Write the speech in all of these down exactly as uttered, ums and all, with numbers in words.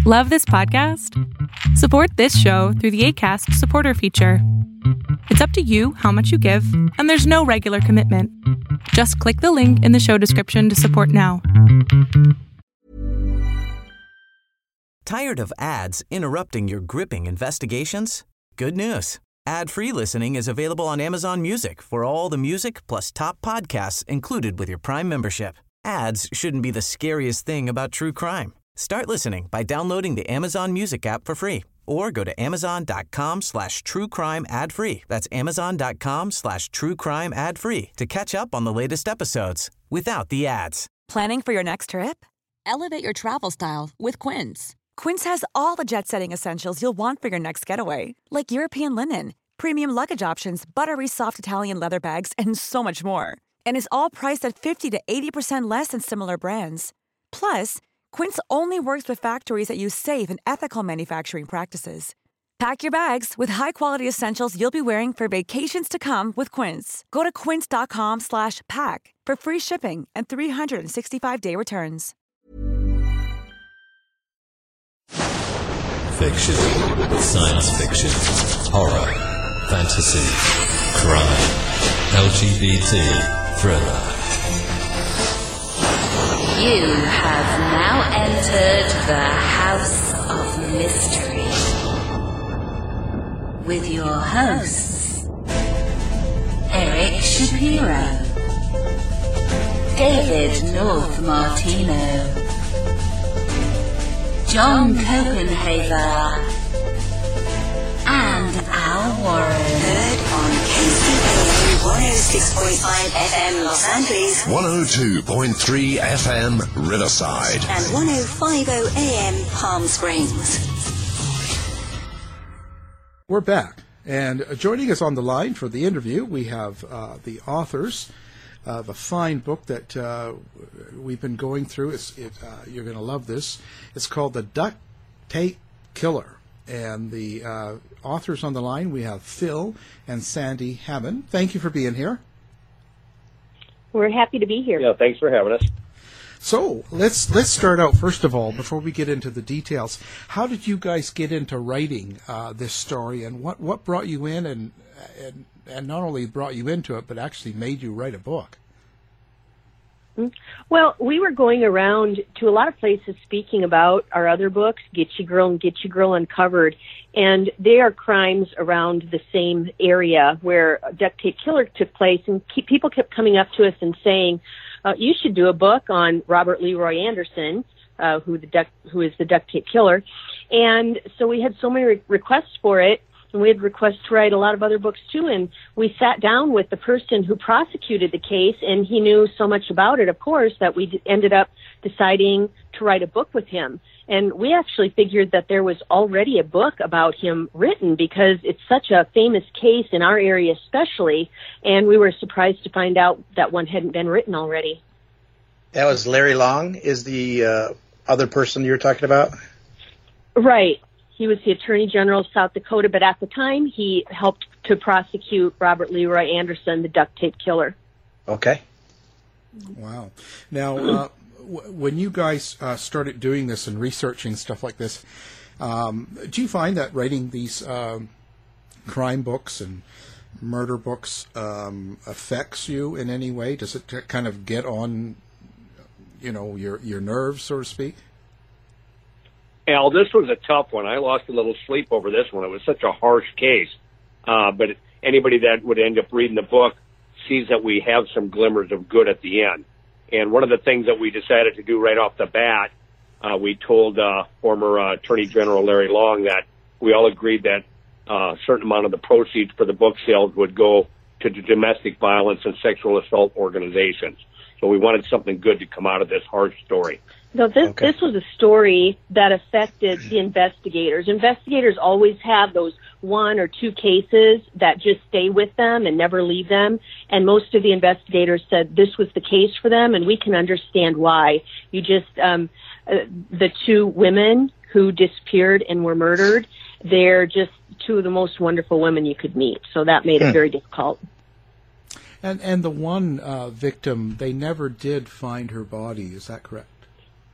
Love this podcast? Support this show through the Acast supporter feature. It's up to you how much you give, and there's no regular commitment. Just click the link in the show description to support now. Tired of ads interrupting your gripping investigations? Good news. Ad-free listening is available on Amazon Music for all the music plus top podcasts included with your Prime membership. Ads shouldn't be the scariest thing about true crime. Start listening by downloading the Amazon Music app for free or go to amazon.com slash true crime ad free. That's amazon.com slash true crime ad free to catch up on the latest episodes without the ads. Planning for your next trip? Elevate your travel style with Quince. Quince has all the jet-setting essentials you'll want for your next getaway, like European linen, premium luggage options, buttery soft Italian leather bags, and so much more. And is all priced at fifty to eighty percent less than similar brands. Plus, Quince only works with factories that use safe and ethical manufacturing practices. Pack your bags with high-quality essentials you'll be wearing for vacations to come with Quince. Go to quince.com slash pack for free shipping and three sixty-five day returns. Fiction, science fiction, horror, fantasy, crime, L G B T, thriller. You have now entered the House of Mystery with your hosts, Eric Shapiro, David North Martino, John Copenhaver, and Al Warren. Heard on K C B A one oh six point five F M Los Angeles, one oh two point three F M Riverside, and ten fifty A M Palm Springs. We're back, and joining us on the line for the interview, we have uh, the authors of a fine book that uh, we've been going through. It's, it, uh, you're going to love this. It's called The Duct Tape Killer. And the uh, authors on the line, we have Phil and Sandy Hammond. Thank you for being here. We're happy to be here. Yeah, thanks for having us. So let's let's start out, first of all, before we get into the details. How did you guys get into writing uh, this story, and what, what brought you in, and, and and not only brought you into it, but actually made you write a book? Well, we were going around to a lot of places speaking about our other books, Get You Girl and Get You Girl Uncovered, and they are crimes around the same area where Duct Tape Killer took place, and keep, people kept coming up to us and saying, uh, you should do a book on Robert Leroy Anderson, uh, who the duct, who is the Duct Tape Killer. And so we had so many re- requests for it, and we had requests to write a lot of other books too, and we sat down with the person who prosecuted the case, and he knew so much about it, of course, that we d- ended up deciding to write a book with him. And we actually figured that there was already a book about him written because it's such a famous case in our area especially, and we were surprised to find out that one hadn't been written already. That was Larry Long, is the uh, other person you were talking about? Right. He was the Attorney General of South Dakota, but at the time he helped to prosecute Robert Leroy Anderson, the Duct Tape Killer. Okay. Wow. Now, uh, w- when you guys uh, started doing this and researching stuff like this, um, do you find that writing these um, crime books and murder books um, affects you in any way? Does it t- kind of get on, you know, your your nerves, so to speak? Al, this was a tough one. I lost a little sleep over this one. It was such a harsh case. Uh, but anybody that would end up reading the book sees that we have some glimmers of good at the end. And one of the things that we decided to do right off the bat, uh, we told uh, former uh, Attorney General Larry Long that we all agreed that uh, a certain amount of the proceeds for the book sales would go to the domestic violence and sexual assault organizations. So we wanted something good to come out of this harsh story. No, this Okay. this was a story that affected the investigators. Investigators always have those one or two cases that just stay with them and never leave them. And most of the investigators said this was the case for them, and we can understand why. You just, um, uh, the two women who disappeared and were murdered, they're just two of the most wonderful women you could meet. So that made it very difficult. And and the one uh, victim, they never did find her body. Is that correct?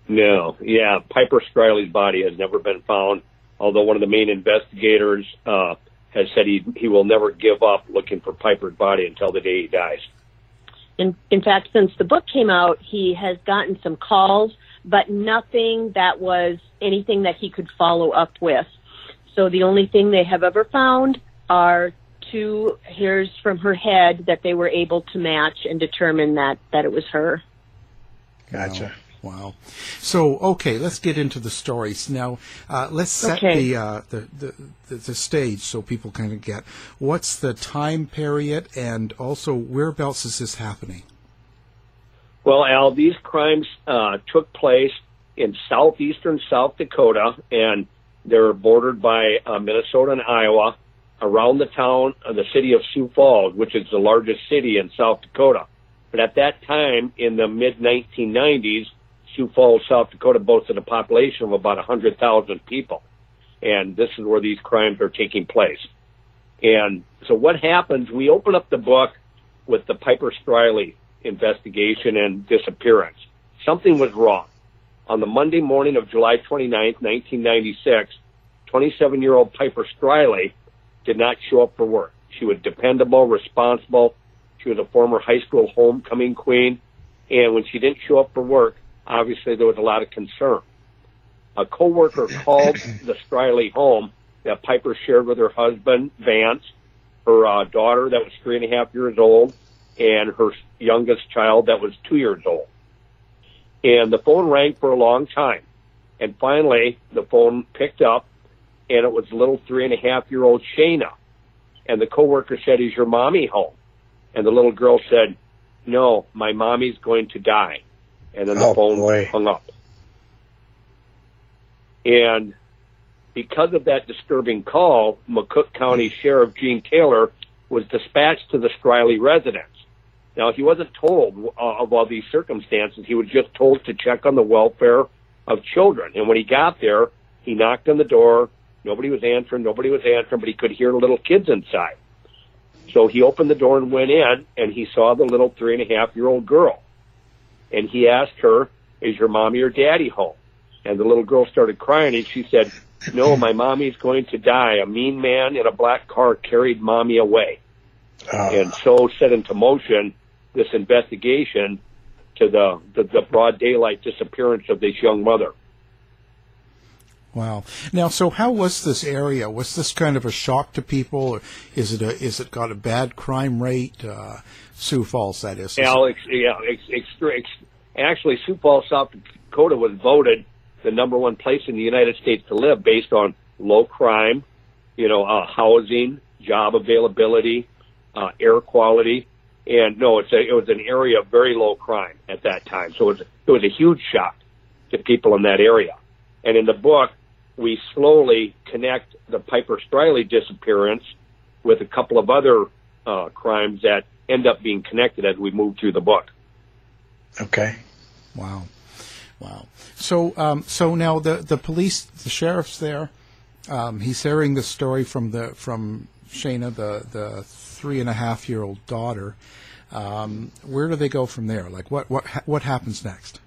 No, yeah, Piper Striley's body has never been found, although one of the main investigators uh, has said he he will never give up looking for Piper's body until the day he dies. In, in fact, since the book came out, he has gotten some calls, but nothing that was anything that he could follow up with. So the only thing they have ever found are two hairs from her head that they were able to match and determine that, that it was her. Gotcha. Wow. wow. So, okay, let's get into the stories. Now, uh, let's set okay. the, uh, the, the, the the stage so people kind of get what's the time period and also whereabouts is this happening? Well, Al, these crimes uh, took place in southeastern South Dakota, and they're bordered by uh, Minnesota and Iowa, around the town of the city of Sioux Falls, which is the largest city in South Dakota. But at that time, in the mid nineteen nineties, Sioux Falls, South Dakota boasted a population of about one hundred thousand people. And this is where these crimes are taking place. And so what happens, we open up the book with the Piper Striley investigation and disappearance. Something was wrong. On the Monday morning of July twenty-ninth, nineteen ninety-six, twenty-seven-year-old Piper Striley did not show up for work. She was dependable, responsible. She was a former high school homecoming queen. And when she didn't show up for work, obviously there was a lot of concern. A coworker called the Striley home that Piper shared with her husband, Vance, her uh, daughter that was three and a half years old, and her youngest child that was two years old. And the phone rang for a long time. And finally, the phone picked up, and it was little three and a half year old Shayna. And the coworker said, "Is your mommy home?" And the little girl said, "No, my mommy's going to die." And then the oh, phone boy. hung up. And because of that disturbing call, McCook County Sheriff Gene Taylor was dispatched to the Striley residence. Now, he wasn't told uh, of all these circumstances. He was just told to check on the welfare of children. And when he got there, he knocked on the door. Nobody was answering. Nobody was answering, but he could hear the little kids inside. So he opened the door and went in, and he saw the little three and a half year old girl. And he asked her, "Is your mommy or daddy home?" And the little girl started crying, and she said, "No, my mommy's going to die. A mean man in a black car carried mommy away." Oh. And so set into motion this investigation to the, the, the broad daylight disappearance of this young mother. Wow. Now, so how was this area? Was this kind of a shock to people? Or is it a, is it got a bad crime rate? Uh, Sioux Falls, that is. Alex, yeah, ex, ex, ex, actually, Sioux Falls, South Dakota was voted the number one place in the United States to live based on low crime, you know, uh, housing, job availability, uh, air quality. And no, it's a, it was an area of very low crime at that time. So it was, it was a huge shock to people in that area. And in the book, we slowly connect the Piper Striley disappearance with a couple of other uh, crimes that end up being connected as we move through the book. Okay. Wow. Wow. So, um, so now the, the police, the sheriff's there. Um, he's hearing the story from the from Shayna, the the three and a half year old daughter. Um, where do they go from there? Like, what what what happens next?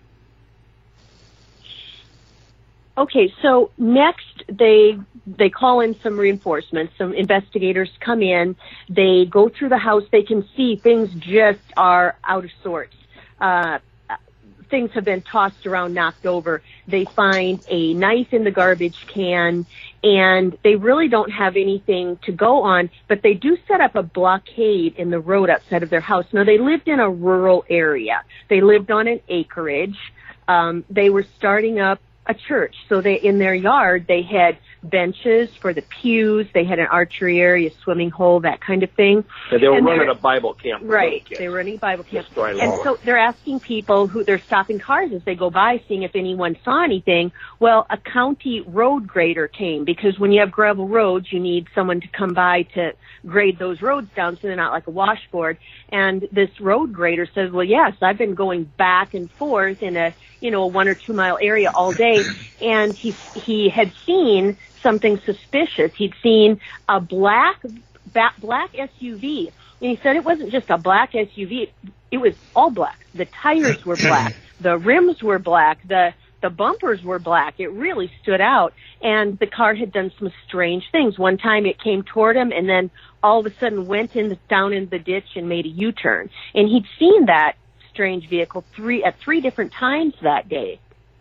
Okay, so next they they call in some reinforcements. Some investigators come in. They go through the house. They can see things just are out of sorts. Uh, things have been tossed around, knocked over. They find a knife in the garbage can, and they really don't have anything to go on, but they do set up a blockade in the road outside of their house. Now, they lived in a rural area. They lived on an acreage. Um, they were starting up a church. So they, in their yard, they had benches for the pews. They had an archery area, swimming hole, that kind of thing. So they were and running a Bible camp. Right. They were running a Bible camp. And so they're asking people who, they're stopping cars as they go by, seeing if anyone saw anything. Well, a county road grader came, because when you have gravel roads, you need someone to come by to grade those roads down so they're not like a washboard. And this road grader says, well, yes, I've been going back and forth in a, you know, a one or two mile area all day. And he, he had seen something suspicious. He'd seen a black, black S U V. And he said it wasn't just a black S U V. It was all black. The tires were black. The rims were black. The, the bumpers were black. It really stood out. And the car had done some strange things. One time it came toward him and then all of a sudden went in the, down in the ditch and made a U-turn. And he'd seen that strange vehicle three at three different times that day.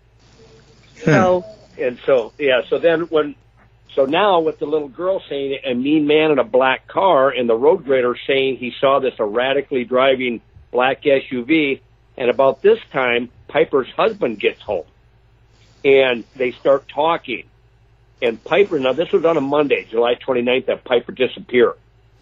So and so yeah, so then when so now with the little girl saying a mean man in a black car and the road grader saying he saw this erratically driving black S U V, and about this time Piper's husband gets home and they start talking. And Piper, now this was on a Monday, July twenty-ninth, that Piper disappeared.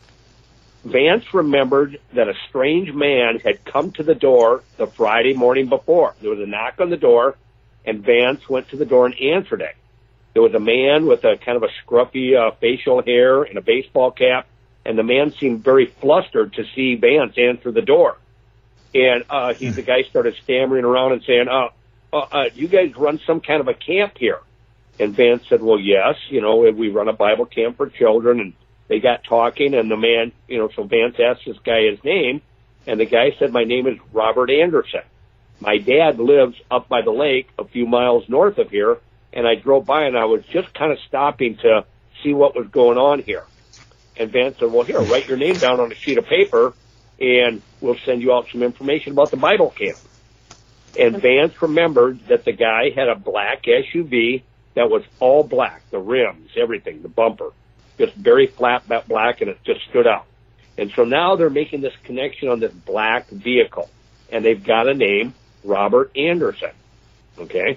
Vance remembered that a strange man had come to the door the Friday morning before. There was a knock on the door, and Vance went to the door and answered it. There was a man with a kind of a scruffy uh, facial hair and a baseball cap, and the man seemed very flustered to see Vance answer the door. And uh, he, the guy started stammering around and saying, uh, uh, uh, you guys run some kind of a camp here? And Vance said, well, yes, you know, we run a Bible camp for children. And they got talking, and the man, you know, so Vance asked this guy his name, and the guy said, my name is Robert Anderson. My dad lives up by the lake a few miles north of here, and I drove by, and I was just kind of stopping to see what was going on here. And Vance said, well, here, write your name down on a sheet of paper, and we'll send you out some information about the Bible camp. And Vance remembered that the guy had a black S U V that was all black, the rims, everything, the bumper, just very flat black, and it just stood out. And so now they're making this connection on this black vehicle, and they've got a name, Robert Anderson. Okay?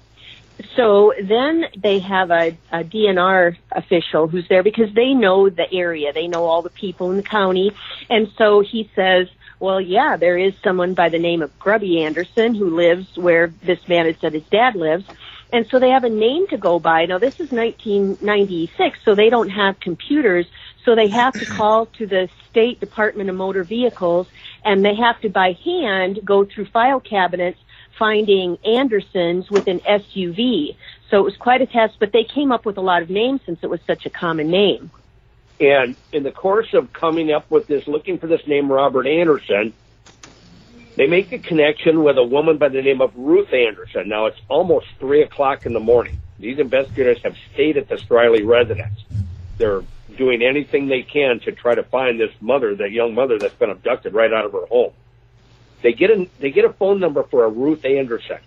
So then they have a, a D N R official who's there because they know the area. They know all the people in the county. And so he says, well, yeah, there is someone by the name of Grubby Anderson who lives where this man had said his dad lives. And so they have a name to go by. Now, this is nineteen ninety-six, so they don't have computers. So they have to call to the State Department of Motor Vehicles, and they have to, by hand, go through file cabinets finding Andersons with an S U V. So it was quite a test, but they came up with a lot of names since it was such a common name. And in the course of coming up with this, looking for this name, Robert Anderson, they make a connection with a woman by the name of Ruth Anderson. Now, it's almost three o'clock in the morning. These investigators have stayed at the Striley residence. They're doing anything they can to try to find this mother, that young mother that's been abducted right out of her home. They get a, they get a phone number for a Ruth Anderson.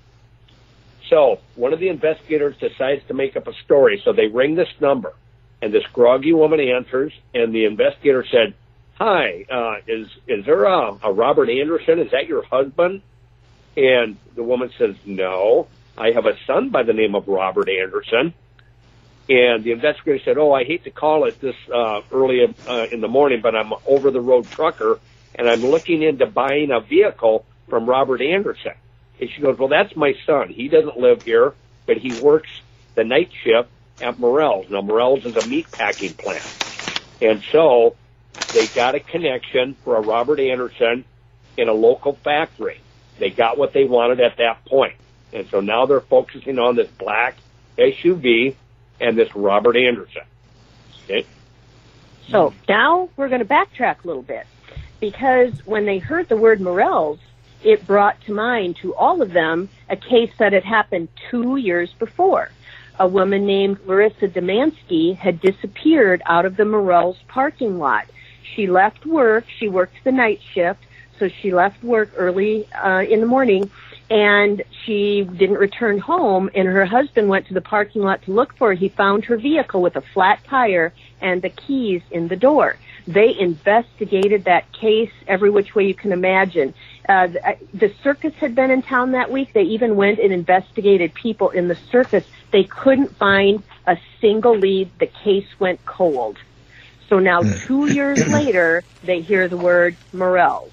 So one of the investigators decides to make up a story. So they ring this number, and this groggy woman answers, and the investigator said, hi, uh, is is there a, a Robert Anderson? Is that your husband? And the woman says, no, I have a son by the name of Robert Anderson. And the investigator said, oh, I hate to call it this uh, early uh, in the morning, but I'm an over-the-road trucker, and I'm looking into buying a vehicle from Robert Anderson. And she goes, well, that's my son. He doesn't live here, but he works the night shift at Morrell's. Now, Morrell's is a meat packing plant. And so they got a connection for a Robert Anderson in a local factory. They got what they wanted at that point. And so now they're focusing on this black S U V and this Robert Anderson. Okay? So now we're going to backtrack a little bit, because when they heard the word Morrell's, it brought to mind to all of them a case that had happened two years before. A woman named Larissa Demansky had disappeared out of the Morrell's parking lot. She left work. She worked the night shift, so she left work early uh, in the morning, and she didn't return home, and her husband went to the parking lot to look for her. He found her vehicle with a flat tire and the keys in the door. They investigated that case every which way you can imagine. Uh, the, the circus had been in town that week. They even went and investigated people in the circus. They couldn't find a single lead. The case went cold. So now, two years later, they hear the word Morrell's.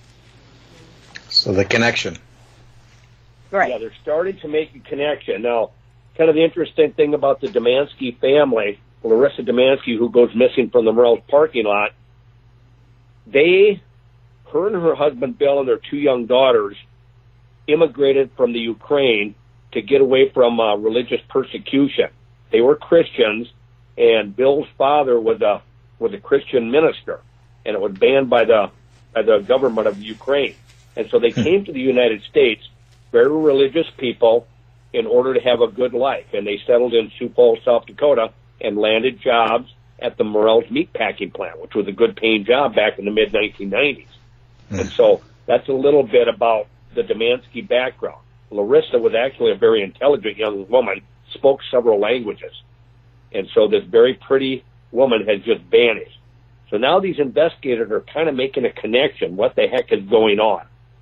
So the connection. Right. Yeah, they're starting to make a connection. Now, kind of the interesting thing about the Demansky family, Larissa Demansky, who goes missing from the Morrell's parking lot, they, her and her husband Bill and their two young daughters immigrated from the Ukraine to get away from uh, religious persecution. They were Christians, and Bill's father was a was a Christian minister, and it was banned by the by the government of Ukraine. And so they came to the United States, very religious people, in order to have a good life. And they settled in Sioux Falls, South Dakota, and landed jobs at the Morrell's meatpacking plant, which was a good-paying job back in the mid nineteen nineties. Mm. And so that's a little bit about the Demansky background. Larissa was actually a very intelligent young woman, spoke several languages. And so this very pretty woman has just vanished. So now these investigators are kind of making a connection. What the heck is going on?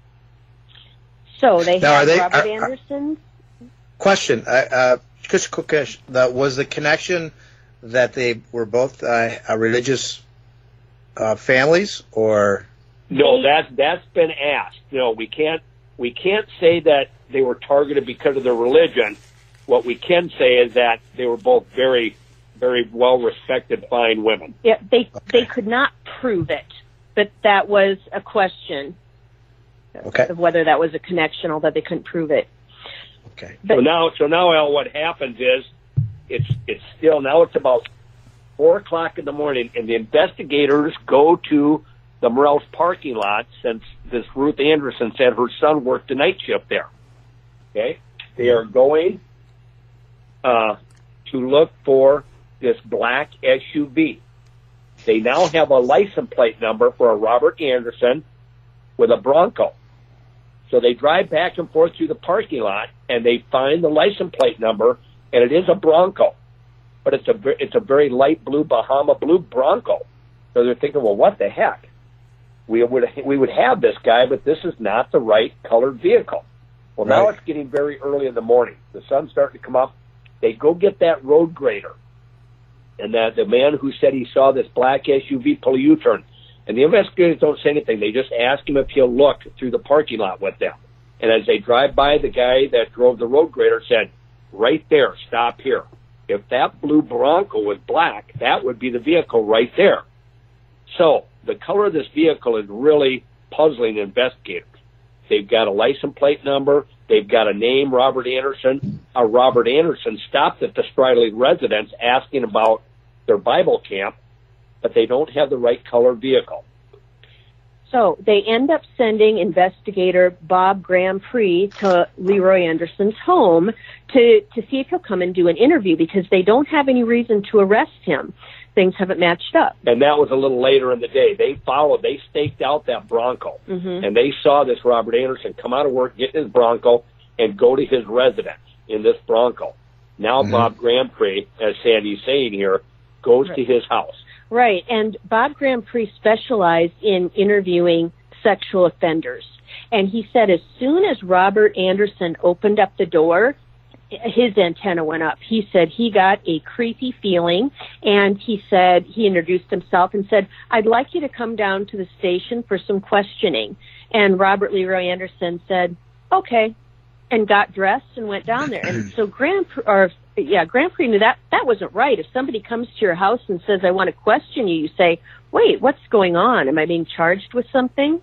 So they now, have they, Robert are, Anderson. Question. Uh, Kush Kukish, that was the connection that they were both uh, religious uh, families, or no? That's that's been asked. No, we can't we can't say that they were targeted because of their religion. What we can say is that they were both very, very well respected, fine women. Yeah, they okay. they could not prove it, but that was a question okay. of whether that was a connection, although they couldn't prove it. Okay. But, so now, so now, Al, what happens is, it's it's still now it's about four o'clock in the morning, and the investigators go to the Morrell's parking lot since this Ruth Anderson said her son worked the night shift there. Okay, they are going uh, to look for this black S U V. They now have a license plate number for a Robert Anderson with a Bronco. So they drive back and forth through the parking lot, and they find the license plate number, and it is a Bronco, but it's a it's a very light blue Bahama blue Bronco. So they're thinking, well, what the heck? We would we would have this guy, but this is not the right colored vehicle. Well, right. Now it's getting very early in the morning. The sun's starting to come up. They go get that road grader, and that the man who said he saw this black S U V pull a U-turn. And the investigators don't say anything. They just ask him if he'll look through the parking lot with them. And as they drive by, the guy that drove the road grader said, right there, stop here. If that blue Bronco was black, that would be the vehicle right there. So the color of this vehicle is really puzzling investigators. They've got a license plate number. They've got a name, Robert Anderson. A Robert Anderson stopped at the Striley residence asking about their Bible camp, but they don't have the right color vehicle. So they end up sending investigator Bob Grand Prix to Leroy Anderson's home to, to see if he'll come and do an interview, because they don't have any reason to arrest him. Things haven't matched up. And that was a little later in the day. They followed, they staked out that Bronco, mm-hmm. and they saw this Robert Anderson come out of work, get in his Bronco, and go to his residence in this Bronco. Now mm-hmm. Bob Grand Prix, as Sandy's saying here, goes right. to his house. Right, and Bob Grand Prix specialized in interviewing sexual offenders. And he said as soon as Robert Anderson opened up the door, his antenna went up. He said he got a creepy feeling, and he said, he introduced himself and said, I'd like you to come down to the station for some questioning. And Robert Leroy Anderson said, okay, and got dressed and went down there. And so Grand Prix, or yeah, Grand Prix knew that that wasn't right. If somebody comes to your house and says, I want to question you, you say, wait, what's going on? Am I being charged with something?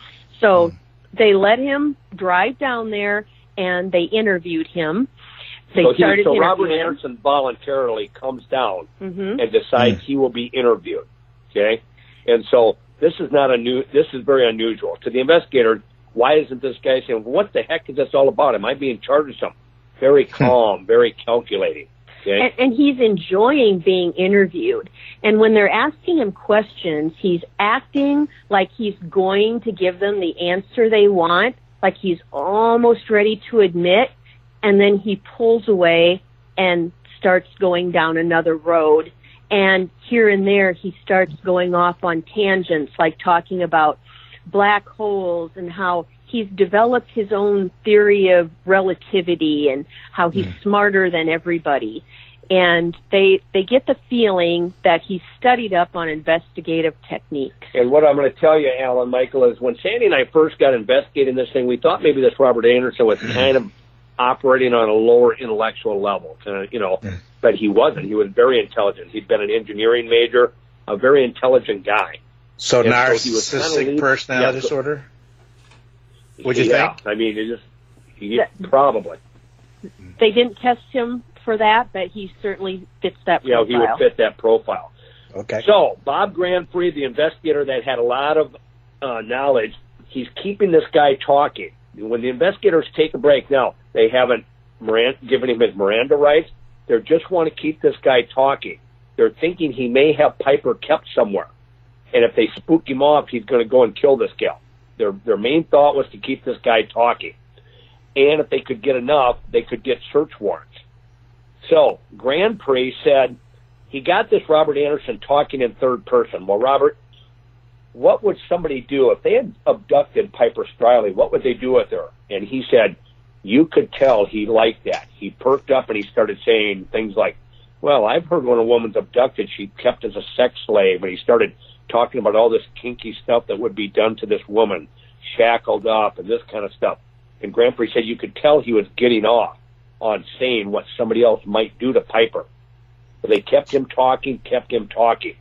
So they let him drive down there, and they interviewed him. They so started he, so Robert him. Anderson voluntarily comes down mm-hmm. and decides mm-hmm. he will be interviewed. Okay, and so this is not a new. This is very unusual to the investigator. Why isn't this guy saying, what the heck is this all about? Am I being charged with something? Very calm, very calculating. Okay? And, and he's enjoying being interviewed. And when they're asking him questions, he's acting like he's going to give them the answer they want, like he's almost ready to admit, and then he pulls away and starts going down another road. And here and there, he starts going off on tangents, like talking about black holes and how he's developed his own theory of relativity and how he's mm. smarter than everybody. And they they get the feeling that he's studied up on investigative techniques. And what I'm going to tell you, Alan, Michael, is when Sandy and I first got investigating this thing, we thought maybe this Robert Anderson was kind of operating on a lower intellectual level, uh, you know, mm. but he wasn't. He was very intelligent. He'd been an engineering major, a very intelligent guy. So and narcissistic so kind of personality yeah, disorder? Would you yeah, think? I mean, it just yeah, probably. They didn't test him for that, but he certainly fits that profile. Yeah, he would fit that profile. Okay. So Bob Grand Prix, the investigator that had a lot of uh, knowledge, he's keeping this guy talking. When the investigators take a break, now they haven't Miranda, giving him his Miranda rights. They just want to keep this guy talking. They're thinking he may have Piper kept somewhere. And if they spook him off, he's going to go and kill this gal. Their, their main thought was to keep this guy talking. And if they could get enough, they could get search warrants. So Grand Prix said he got this Robert Anderson talking in third person. Well, Robert, what would somebody do if they had abducted Piper Striley? What would they do with her? And he said, you could tell he liked that. He perked up and he started saying things like, well, I've heard when a woman's abducted, she's kept as a sex slave. And he started talking about all this kinky stuff that would be done to this woman, shackled up and this kind of stuff. And Grand Prix said you could tell he was getting off on saying what somebody else might do to Piper. But they kept him talking, kept him talking.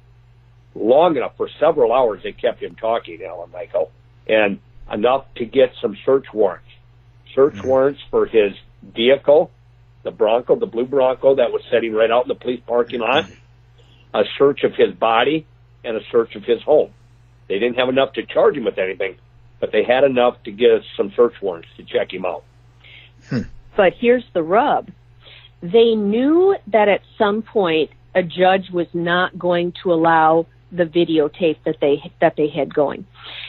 Long enough, for several hours, they kept him talking, Alan Michael, and enough to get some search warrants. Search mm-hmm. warrants for his vehicle, the Bronco, the blue Bronco that was sitting right out in the police parking lot, a search of his body, and a search of his home. They didn't have enough to charge him with anything, but they had enough to get some search warrants to check him out. Hmm. But here's the rub. They knew that at some point a judge was not going to allow the videotape that they that they had going.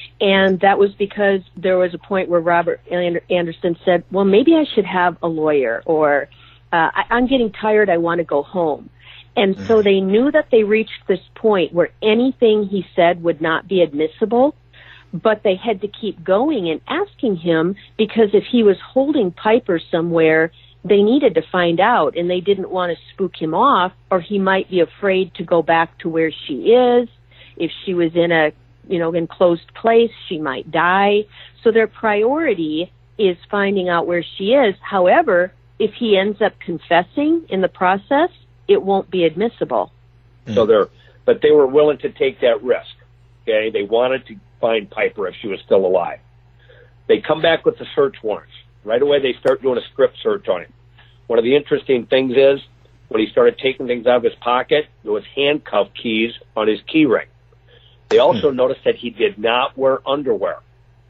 And that was because there was a point where Robert Anderson said, well, maybe I should have a lawyer, or uh, I, I'm getting tired, I want to go home. And mm-hmm. so they knew that they reached this point where anything he said would not be admissible, but they had to keep going and asking him, because if he was holding Piper somewhere, they needed to find out, and they didn't want to spook him off, or he might be afraid to go back to where she is. If she was in a, you know, enclosed place, she might die. So their priority is finding out where she is. However, if he ends up confessing in the process, it won't be admissible. So they're, but they were willing to take that risk. Okay, they wanted to find Piper if she was still alive. They come back with the search warrants. Right away, they start doing a strip search on him. One of the interesting things is, when he started taking things out of his pocket, there was handcuff keys on his key ring. They also hmm. noticed that he did not wear underwear.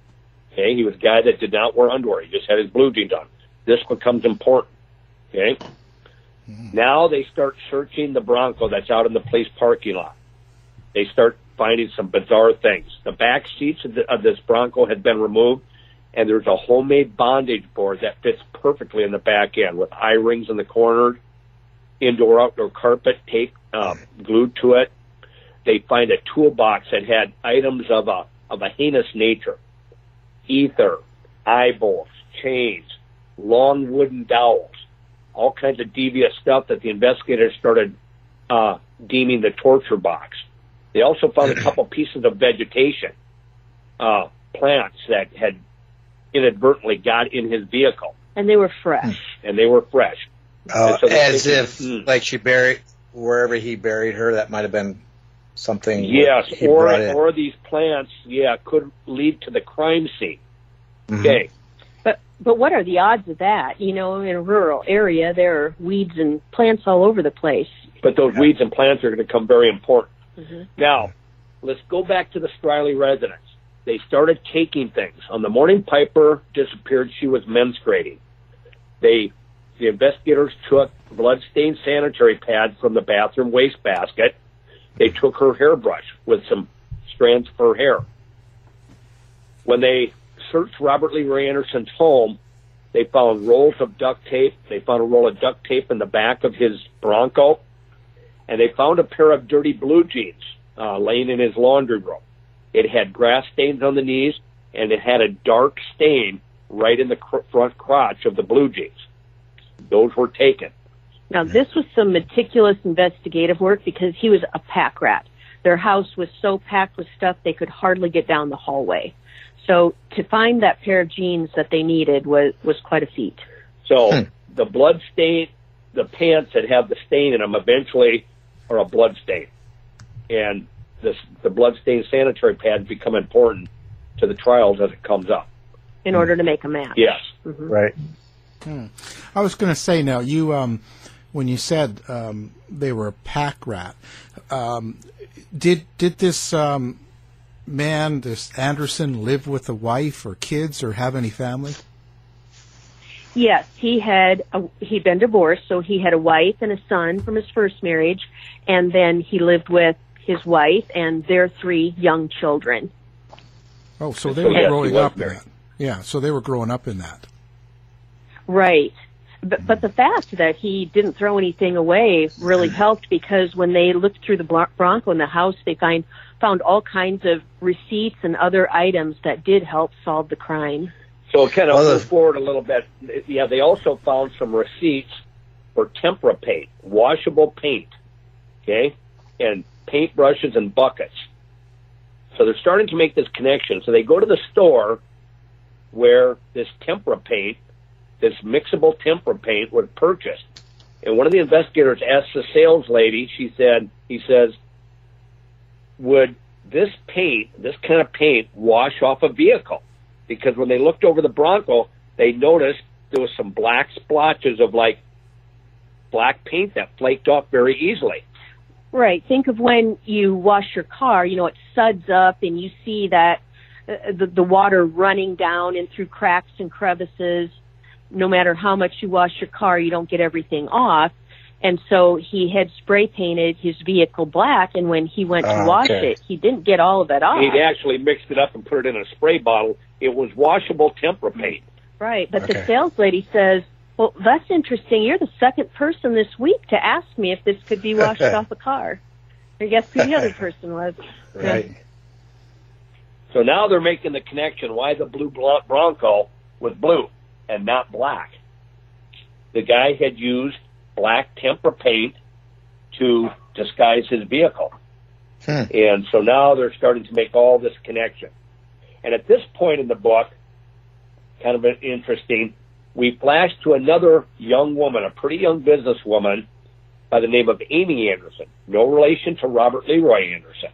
Okay, he was a guy that did not wear underwear. He just had his blue jeans on. This becomes important. Okay, hmm. now they start searching the Bronco that's out in the police parking lot. They start finding some bizarre things. The back seats of, the, of this Bronco had been removed, and there's a homemade bondage board that fits perfectly in the back end with eye rings in the corner, indoor-outdoor carpet tape uh, glued to it. They find a toolbox that had items of a of a heinous nature: ether, eyeballs, chains, long wooden dowels, all kinds of devious stuff that the investigators started uh, deeming the torture box. They also found a couple pieces of vegetation, uh, plants that had inadvertently got in his vehicle. And they were fresh. And they were fresh. Oh, so as thinking, if, mm. like, she buried, wherever he buried her, that might have been something. Yes, or or these plants, yeah, could lead to the crime scene. Mm-hmm. Okay. But but what are the odds of that? You know, in a rural area, there are weeds and plants all over the place. But those yeah. weeds and plants are going to become very important. Mm-hmm. Now, let's go back to the Striley residence. They started taking things. On the morning Piper disappeared, she was menstruating. They, the investigators took blood-stained sanitary pads from the bathroom wastebasket. They took her hairbrush with some strands of her hair. When they searched Robert Lee Ray Anderson's home, they found rolls of duct tape. They found a roll of duct tape in the back of his Bronco. And they found a pair of dirty blue jeans uh, laying in his laundry room. It had grass stains on the knees, and it had a dark stain right in the cr- front crotch of the blue jeans. Those were taken. Now, this was some meticulous investigative work because he was a pack rat. Their house was so packed with stuff they could hardly get down the hallway. So to find that pair of jeans that they needed was, was quite a feat. So hmm. the blood stain, the pants that have the stain in them eventually are a blood stain. And this, the blood-stained sanitary pads become important to the trials as it comes up. In order to make a match. Yes. Mm-hmm. Right. Hmm. I was going to say now, you um, when you said um, they were a pack rat, um, did did this um, man, this Anderson, live with a wife or kids or have any family? Yes, he had a, he'd been divorced, so he had a wife and a son from his first marriage, and then he lived with his wife and their three young children. Oh, so they were yes, growing up in married. that. Yeah, so they were growing up in that. Right. But, but the fact that he didn't throw anything away really helped, because when they looked through the Bronco in the house, they find found all kinds of receipts and other items that did help solve the crime. So kind of Well, move forward a little bit. Yeah, they also found some receipts for tempera paint, washable paint, okay, and paint brushes and buckets. So they're starting to make this connection. So they go to the store where this tempera paint, this mixable tempera paint, was purchased. And one of the investigators asked the sales lady, she said, he says, would this paint, this kind of paint, wash off a vehicle? Because when they looked over the Bronco, they noticed there was some black splotches of, like, black paint that flaked off very easily. Right. Think of when you wash your car, you know, it suds up and you see that uh, the, the water running down and through cracks and crevices. No matter how much you wash your car, you don't get everything off. And so he had spray painted his vehicle black, and when he went to Oh, wash okay. it, he didn't get all of it off. He'd actually mixed it up and put it in a spray bottle. It was washable tempera paint. Right. But Okay. the sales lady says, well, that's interesting. You're the second person this week to ask me if this could be washed off a car. I guess who the other person was. Right. So now they're making the connection why the blue Bron- Bronco was blue and not black. The guy had used black tempera paint to disguise his vehicle. Hmm. And so now they're starting to make all this connection. And at this point in the book, kind of interesting, we flash to another young woman, a pretty young businesswoman by the name of Amy Anderson, no relation to Robert Leroy Anderson.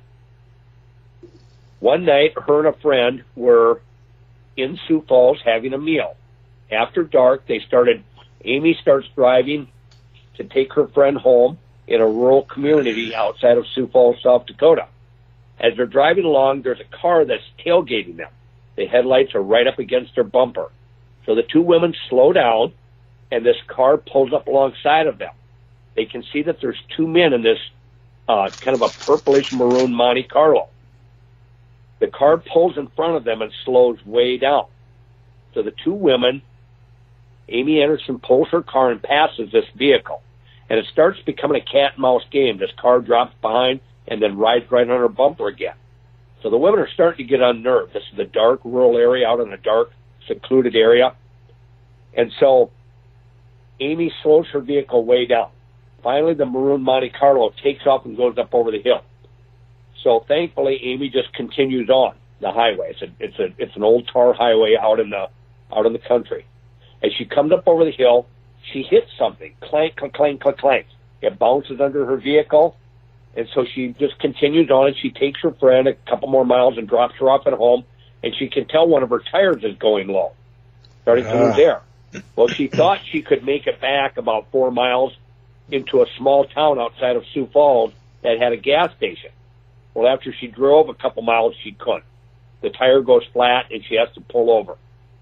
One night, her and a friend were in Sioux Falls having a meal. After dark, they started, Amy starts driving to take her friend home in a rural community outside of Sioux Falls, South Dakota. As they're driving along, there's a car that's tailgating them. The headlights are right up against their bumper. So the two women slow down, and this car pulls up alongside of them. They can see that there's two men in this uh, kind of a purplish maroon Monte Carlo. The car pulls in front of them and slows way down. So the two women, Amy Anderson pulls her car and passes this vehicle. And it starts becoming a cat and mouse game. This car drops behind and then rides right on her bumper again. So the women are starting to get unnerved. This is a dark rural area out in a dark, secluded area. And so Amy slows her vehicle way down. Finally, the maroon Monte Carlo takes off and goes up over the hill. So thankfully, Amy just continues on the highway. It's a, it's a, it's an old tar highway out in the, out in the country. As she comes up over the hill, she hits something. Clank, clank, clank, clank, clank. It bounces under her vehicle. And so she just continues on, and she takes her friend a couple more miles and drops her off at home. And she can tell one of her tires is going low, starting to lose air. Well, she thought she could make it back about four miles into a small town outside of Sioux Falls that had a gas station. Well, after she drove a couple miles, she couldn't. The tire goes flat, and she has to pull over.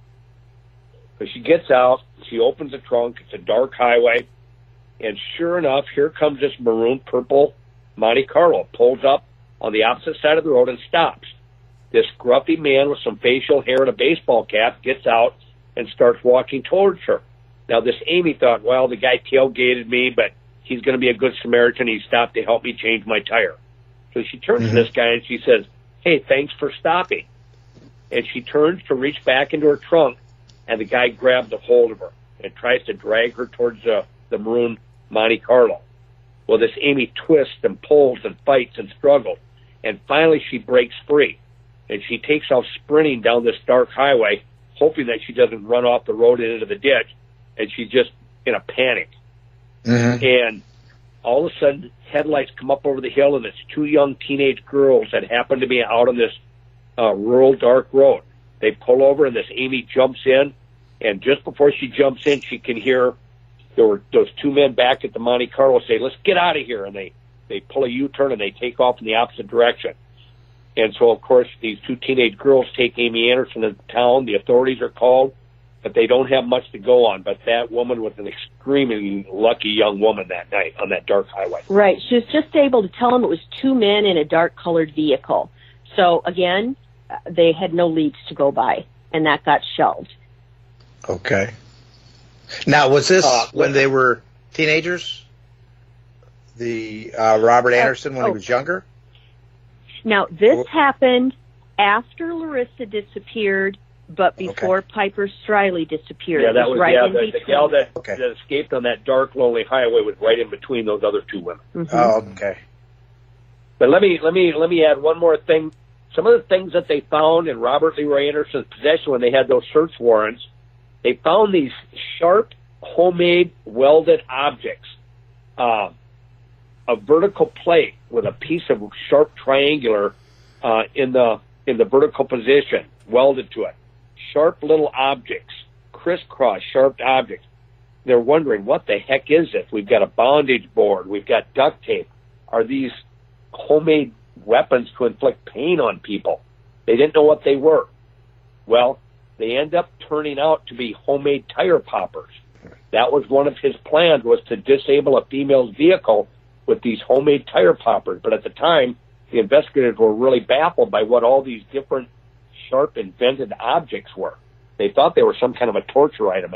So she gets out, she opens the trunk, it's a dark highway, and sure enough, here comes this maroon-purple Monte Carlo, pulls up on the opposite side of the road and stops. This scruffy man with some facial hair and a baseball cap gets out and starts walking towards her. Now, this Amy thought, well, the guy tailgated me, but he's going to be a good Samaritan. He stopped to help me change my tire. So she turns Mm-hmm. to this guy and she says, hey, thanks for stopping. And she turns to reach back into her trunk, and the guy grabs a hold of her and tries to drag her towards uh, the maroon Monte Carlo. Well, this Amy twists and pulls and fights and struggles, and finally she breaks free, and she takes off sprinting down this dark highway, hoping that she doesn't run off the road and into the ditch, and she's just in a panic. Mm-hmm. And all of a sudden, headlights come up over the hill, and it's two young teenage girls that happen to be out on this uh, rural dark road. They pull over, and this Amy jumps in, and just before she jumps in, she can hear there were those two men back at the Monte Carlo say, let's get out of here, and they, they pull a U-turn, and they take off in the opposite direction. And so, of course, these two teenage girls take Amy Anderson to town. The authorities are called. but they don't have much to go on. But that woman was an extremely lucky young woman that night on that dark highway. Right. She was just able to tell them it was two men in a dark-colored vehicle. So, again, they had no leads to go by, and that got shelved. Okay. Now, was this uh, when they were teenagers? The uh, Robert Anderson when oh. he was younger? Now, this oh. happened after Larissa disappeared, but before okay. Piper Striley disappeared. Yeah, that was, was right yeah, in the, between. the gal that, okay. that escaped on that dark, lonely highway was right in between those other two women. Mm-hmm. Oh, okay. But let me let me let me add one more thing. Some of the things that they found in Robert Leroy Anderson's possession when they had those search warrants, they found these sharp, homemade, welded objects. Uh, a vertical plate with a piece of sharp triangular uh, in the in the vertical position, welded to it. Sharp little objects, crisscross sharp objects. They're wondering, what the heck is this? We've got a bondage board. We've got duct tape. Are these homemade weapons to inflict pain on people? They didn't know what they were. Well, they end up turning out to be homemade tire poppers. That was one of his plans, was to disable a female's vehicle with these homemade tire poppers. But at the time, the investigators were really baffled by what all these different sharp invented objects were. They thought they were some kind of a torture item.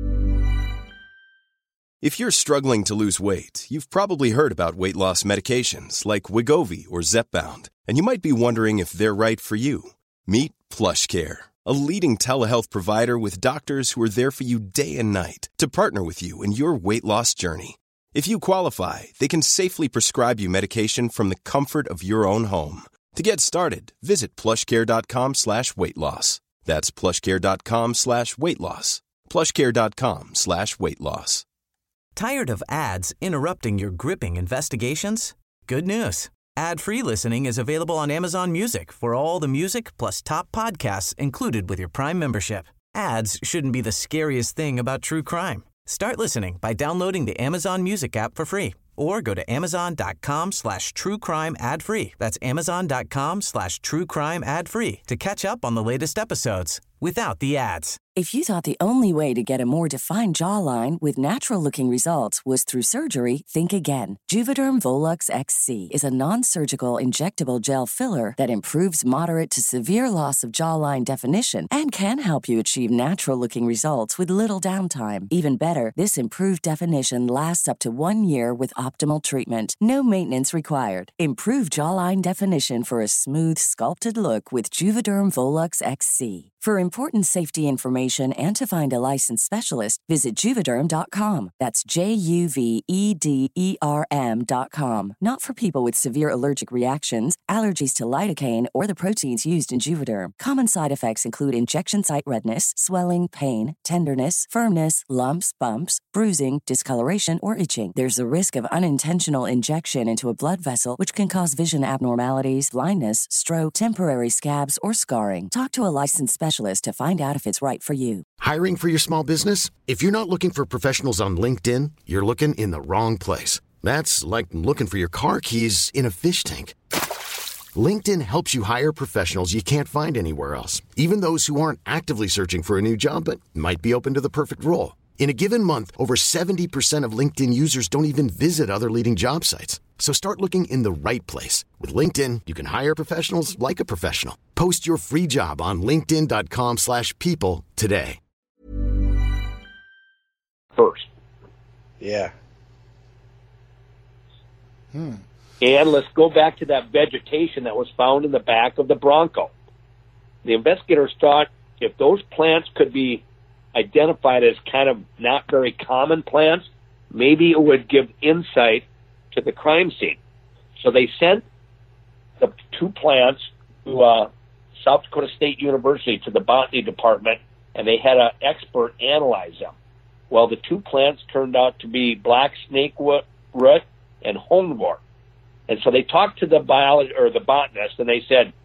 If you're struggling to lose weight, you've probably heard about weight loss medications like Wegovy or Zepbound, and you might be wondering if they're right for you. Meet PlushCare, a leading telehealth provider with doctors who are there for you day and night to partner with you in your weight loss journey. If you qualify, they can safely prescribe you medication from the comfort of your own home. To get started, visit plushcare.com slash weight loss. That's plushcare.com slash weight loss. plushcare.com slash weight loss. Tired of ads interrupting your gripping investigations? Good news. Ad-free listening is available on Amazon Music for all the music plus top podcasts included with your Prime membership. Ads shouldn't be the scariest thing about true crime. Start listening by downloading the Amazon Music app for free or go to amazon.com slash true crime ad free. That's amazon.com slash true crime ad free to catch up on the latest episodes without the ads. If you thought the only way to get a more defined jawline with natural-looking results was through surgery, think again. Juvederm Volux X C is a non-surgical injectable gel filler that improves moderate to severe loss of jawline definition and can help you achieve natural-looking results with little downtime. Even better, this improved definition lasts up to one year with optimal treatment. No maintenance required. Improve jawline definition for a smooth, sculpted look with Juvederm Volux X C. For important safety information and to find a licensed specialist, visit Juvederm dot com. That's J U V E D E R M dot com. Not for people with severe allergic reactions, allergies to lidocaine, or the proteins used in Juvederm. Common side effects include injection site redness, swelling, pain, tenderness, firmness, lumps, bumps, bruising, discoloration, or itching. There's a risk of unintentional injection into a blood vessel, which can cause vision abnormalities, blindness, stroke, temporary scabs, or scarring. Talk to a licensed specialist to find out if it's right for you. Hiring for your small business? If you're not looking for professionals on LinkedIn, you're looking in the wrong place. That's like looking for your car keys in a fish tank. LinkedIn helps you hire professionals you can't find anywhere else, even those who aren't actively searching for a new job but might be open to the perfect role. In a given month, over seventy percent of LinkedIn users don't even visit other leading job sites. So start looking in the right place. With LinkedIn, you can hire professionals like a professional. Post your free job on linkedin.com slash people today. First. Yeah. Hmm. And let's go back to that vegetation that was found in the back of the Bronco. The investigators thought if those plants could be identified as kind of not very common plants, maybe it would give insight to the crime scene. So they sent the two plants to uh, South Dakota State University to the botany department, and they had an expert analyze them. Well, the two plants turned out to be black snakewood root and honewort. And so they talked to the biologist or the botanist, and they said,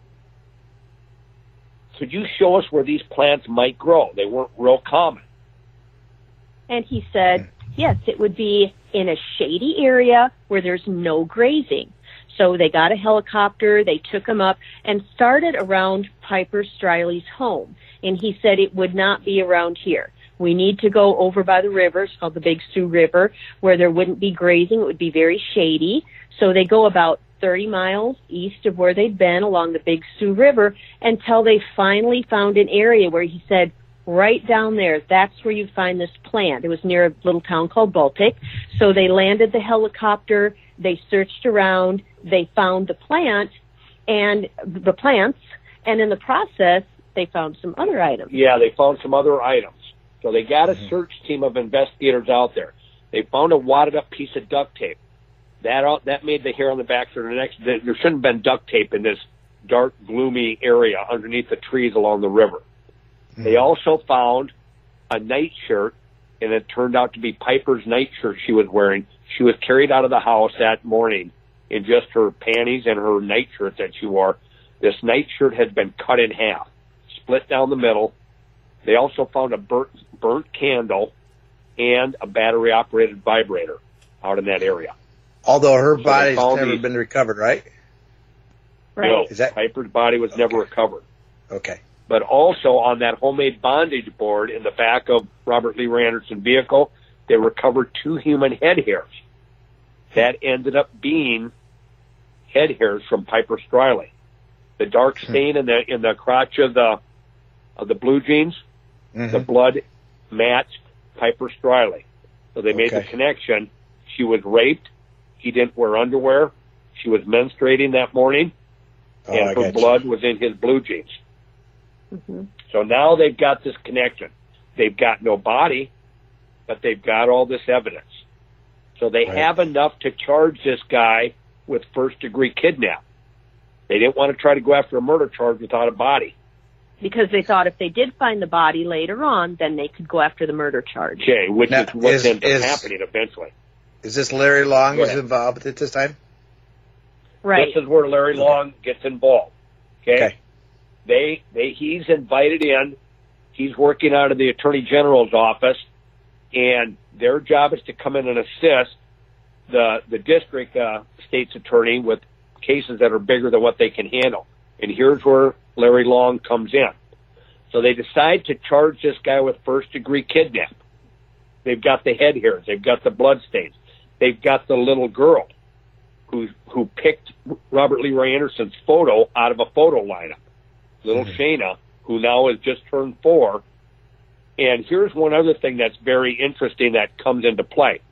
could you show us where these plants might grow? They weren't real common. And he said, yes, it would be in a shady area where there's no grazing. So they got a helicopter, they took him up and started around Piper Striley's home. and he said it would not be around here. We need to go over by the river. It's called the Big Sioux River, where there wouldn't be grazing. It would be very shady. So they go about thirty miles east of where they'd been along the Big Sioux River until they finally found an area where he said, right down there, that's where you find this plant. It was near a little town called Baltic. So they landed the helicopter. They searched around. They found the plant and the plants. And in the process, they found some other items. Yeah, they found some other items. So they got a search team of investigators out there. They found a wadded up piece of duct tape. That that made the hair on the back of the neck. There shouldn't have been duct tape in this dark, gloomy area underneath the trees along the river. Mm-hmm. They also found a nightshirt, and it turned out to be Piper's nightshirt she was wearing. She was carried out of the house that morning in just her panties and her nightshirt that she wore. This nightshirt had been cut in half, split down the middle. They also found a burnt, burnt candle and a battery-operated vibrator out in that area. Although her So body's they found never these- been recovered, right? Right. No, Is that- Piper's body was never recovered. Okay. But also on that homemade bondage board in the back of Robert Lee Ray Anderson's vehicle, they recovered two human head hairs. That ended up being head hairs from Piper Striley. The dark stain in the in the crotch of the of the blue jeans, Mm-hmm. the blood matched Piper Striley. So they made the Okay. connection. She was raped. He didn't wear underwear. She was menstruating that morning, Oh, I and her got you. blood was in his blue jeans. Mm-hmm. So now they've got this connection. They've got no body, but they've got all this evidence. So they Right. have enough to charge this guy with first-degree kidnap. They didn't want to try to go after a murder charge without a body. Because they thought if they did find the body later on, then they could go after the murder charge. Okay, which Now, is what is- ends up is- happening eventually. Is this Larry Long Go is ahead. involved at this time? Right. This is where Larry Long gets involved. Okay? Okay. They, they, he's invited in. He's working out of the Attorney General's office, and their job is to come in and assist the the district uh, state's attorney with cases that are bigger than what they can handle. And here's where Larry Long comes in. So they decide to charge this guy with first-degree kidnap. They've got the head hairs. They've got the blood stains. They've got the little girl who who picked Robert Lee Ray Anderson's photo out of a photo lineup. Little Shayna, who now has just turned four. And here's one other thing that's very interesting that comes into play.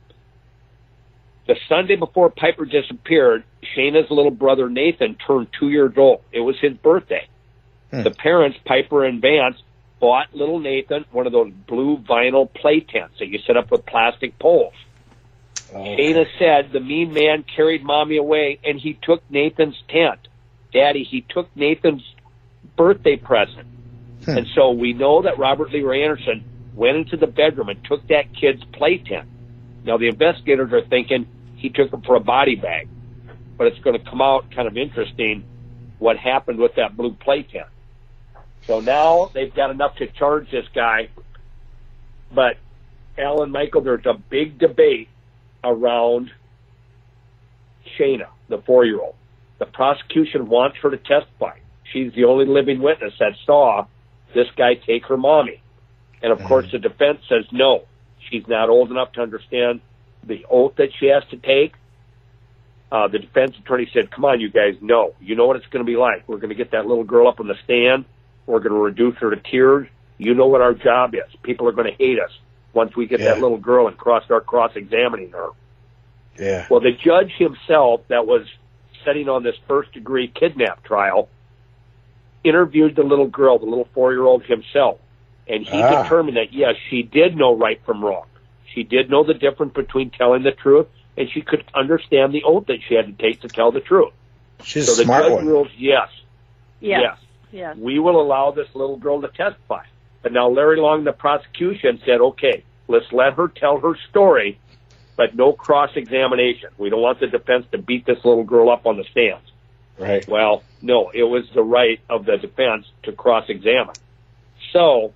The Sunday before Piper disappeared, Shayna's little brother Nathan turned two years old. It was his birthday. Hmm. The parents, Piper and Vance, bought little Nathan one of those blue vinyl play tents that you set up with plastic poles. Okay. Shayna said the mean man carried Mommy away, and he took Nathan's tent. Daddy, he took Nathan's birthday present. Hmm. And so we know that Robert Lee Ray Anderson went into the bedroom and took that kid's play tent. Now, the investigators are thinking he took it for a body bag, but it's going to come out kind of interesting what happened with that blue play tent. So now they've got enough to charge this guy, but Alan Michael, there's a big debate around Shayna, the four-year-old. The prosecution wants her to testify. She's the only living witness that saw this guy take her mommy. And, of course, the defense says no. She's not old enough to understand the oath that she has to take. Uh, the defense attorney said, come on, you guys, no. You know what it's going to be like. We're going to get that little girl up on the stand. We're going to reduce her to tears. You know what our job is. People are going to hate us once we get Yeah. that little girl and cross start cross-examining her. Yeah. Well, the judge himself that was setting on this first-degree kidnap trial interviewed the little girl, the little four-year-old himself, and he Ah. determined that, yes, she did know right from wrong. She did know the difference between telling the truth, and she could understand the oath that she had to take to tell the truth. She's so a the smart judge one. rules, yes, Yes. yes, Yes. we will allow this little girl to testify. But now Larry Long, the prosecution, said, okay, let's let her tell her story, but no cross-examination. We don't want the defense to beat this little girl up on the stands. Right. Well, no, it was the right of the defense to cross-examine. So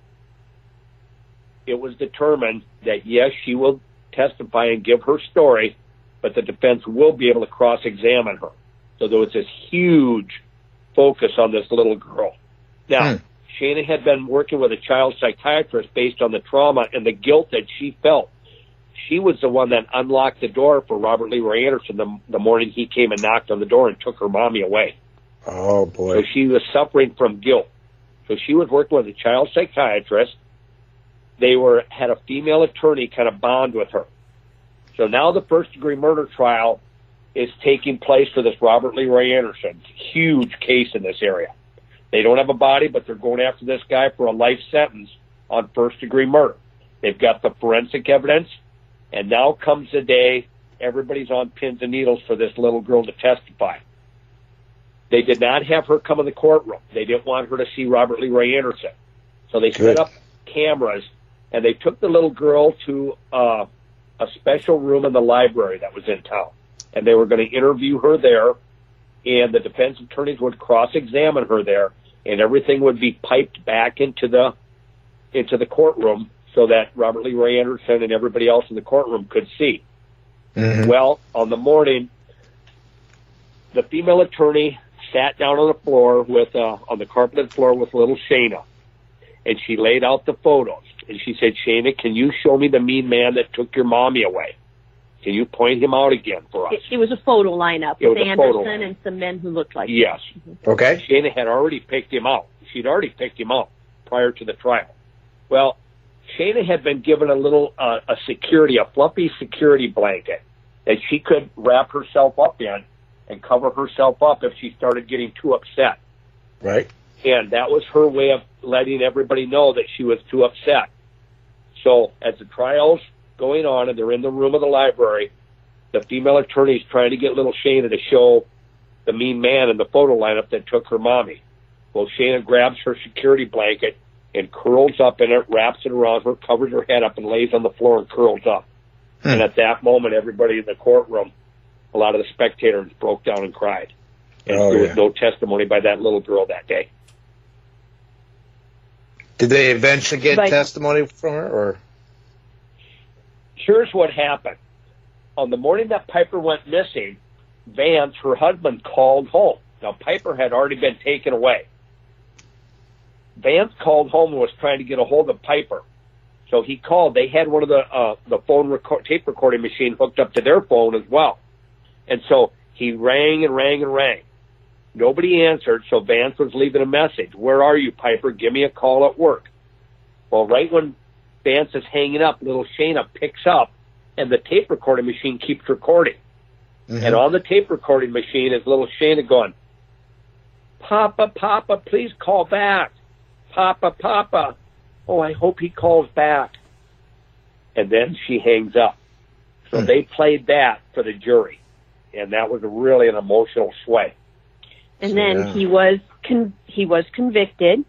it was determined that, yes, she will testify and give her story, but the defense will be able to cross-examine her. So there was this huge focus on this little girl. Now, Hmm. Shana had been working with a child psychiatrist based on the trauma and the guilt that she felt. She was the one that unlocked the door for Robert Leroy Anderson the, the morning he came and knocked on the door and took her mommy away. Oh, boy. So she was suffering from guilt. So she was working with a child psychiatrist. They were had a female attorney kind of bond with her. So now the first-degree murder trial is taking place for this Robert Leroy Anderson. Huge case in this area. They don't have a body, but they're going after this guy for a life sentence on first-degree murder. They've got the forensic evidence, and now comes the day everybody's on pins and needles for this little girl to testify. They did not have her come in the courtroom. They didn't want her to see Robert Leroy Anderson. So they set up cameras, and they took the little girl to uh, a special room in the library that was in town. And they were going to interview her there, and the defense attorneys would cross-examine her there, and everything would be piped back into the into the courtroom so that Robert Leroy Anderson and everybody else in the courtroom could see. Mm-hmm. Well, on the morning, the female attorney sat down on the floor with uh, on the carpeted floor with little Shana, and she laid out the photos. And she said, "Shana, can you show me the mean man that took your mommy away? Can you point him out again for us?" It, it was a photo lineup it with Anderson line. and some men who looked like yes. him. Okay. Shana had already picked him out. She'd already picked him out prior to the trial. Well, Shana had been given a little uh, a security, a fluffy security blanket that she could wrap herself up in and cover herself up if she started getting too upset. Right. And that was her way of letting everybody know that she was too upset. So as the trial's going on and they're in the room of the library, the female attorney's trying to get little Shana to show the mean man in the photo lineup that took her mommy. Well, Shana grabs her security blanket and curls up in it, wraps it around her, covers her head up, and lays on the floor and curls up. Hmm. And at that moment, everybody in the courtroom, a lot of the spectators broke down and cried. And oh, there yeah. was no testimony by that little girl that day. Did they eventually get But- testimony from her, or? Here's what happened. On the morning that Piper went missing, Vance, her husband, called home. Now, Piper had already been taken away. Vance called home and was trying to get a hold of Piper. So he called. They had one of the uh, the phone record, tape recording machine hooked up to their phone as well. And so he rang and rang and rang. Nobody answered, so Vance was leaving a message. "Where are you, Piper? Give me a call at work." Well, right when Vance is hanging up, little Shana picks up, and the tape recording machine keeps recording. Mm-hmm. And on the tape recording machine is little Shana going, "Papa, Papa, please call back. Papa, Papa. Oh, I hope he calls back." And then she hangs up. So mm. they played that for the jury, and that was really an emotional sway. And then Yeah. he was con- he was convicted.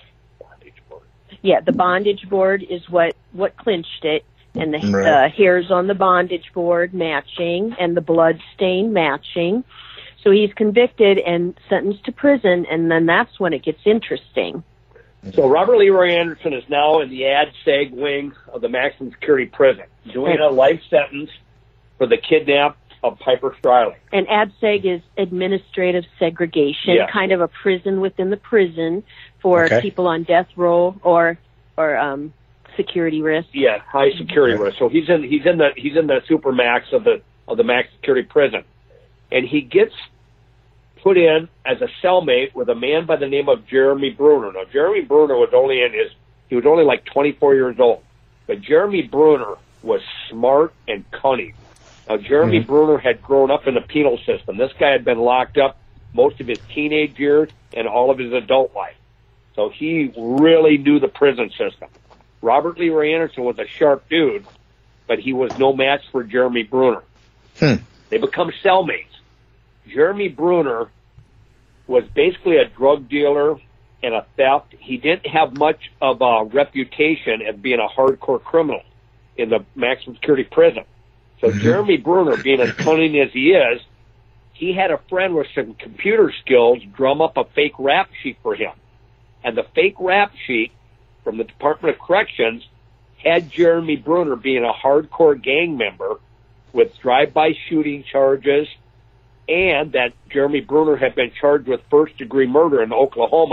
Yeah, the bondage board is what, what clinched it, and the Right. uh, hairs on the bondage board matching, and the blood stain matching. So he's convicted and sentenced to prison, and then that's when it gets interesting. So Robert Leroy Anderson is now in the A D S E G wing of the maximum security prison, doing a life sentence for the kidnap of Piper Striley. And A D S E G is administrative segregation, Yeah. kind of a prison within the prison for Okay. people on death row or or um, security risk. Yeah, high security risk. So he's in he's in the he's in the supermax of the of the max security prison, and he gets put in as a cellmate with a man by the name of Jeremy Bruner. Now, Jeremy Bruner was only in his he was only like twenty-four years old, but Jeremy Bruner was smart and cunning. Now, Jeremy mm-hmm. Bruner had grown up in the penal system. This guy had been locked up most of his teenage years and all of his adult life. So he really knew the prison system. Robert Leroy Anderson was a sharp dude, but he was no match for Jeremy Bruner. Hmm. They become cellmates. Jeremy Bruner was basically a drug dealer and a theft. He didn't have much of a reputation as being a hardcore criminal in the maximum security prison. So mm-hmm. Jeremy Bruner, being as cunning as he is, he had a friend with some computer skills drum up a fake rap sheet for him. And the fake rap sheet from the Department of Corrections had Jeremy Bruner being a hardcore gang member with drive-by shooting charges, and that Jeremy Bruner had been charged with first-degree murder in Oklahoma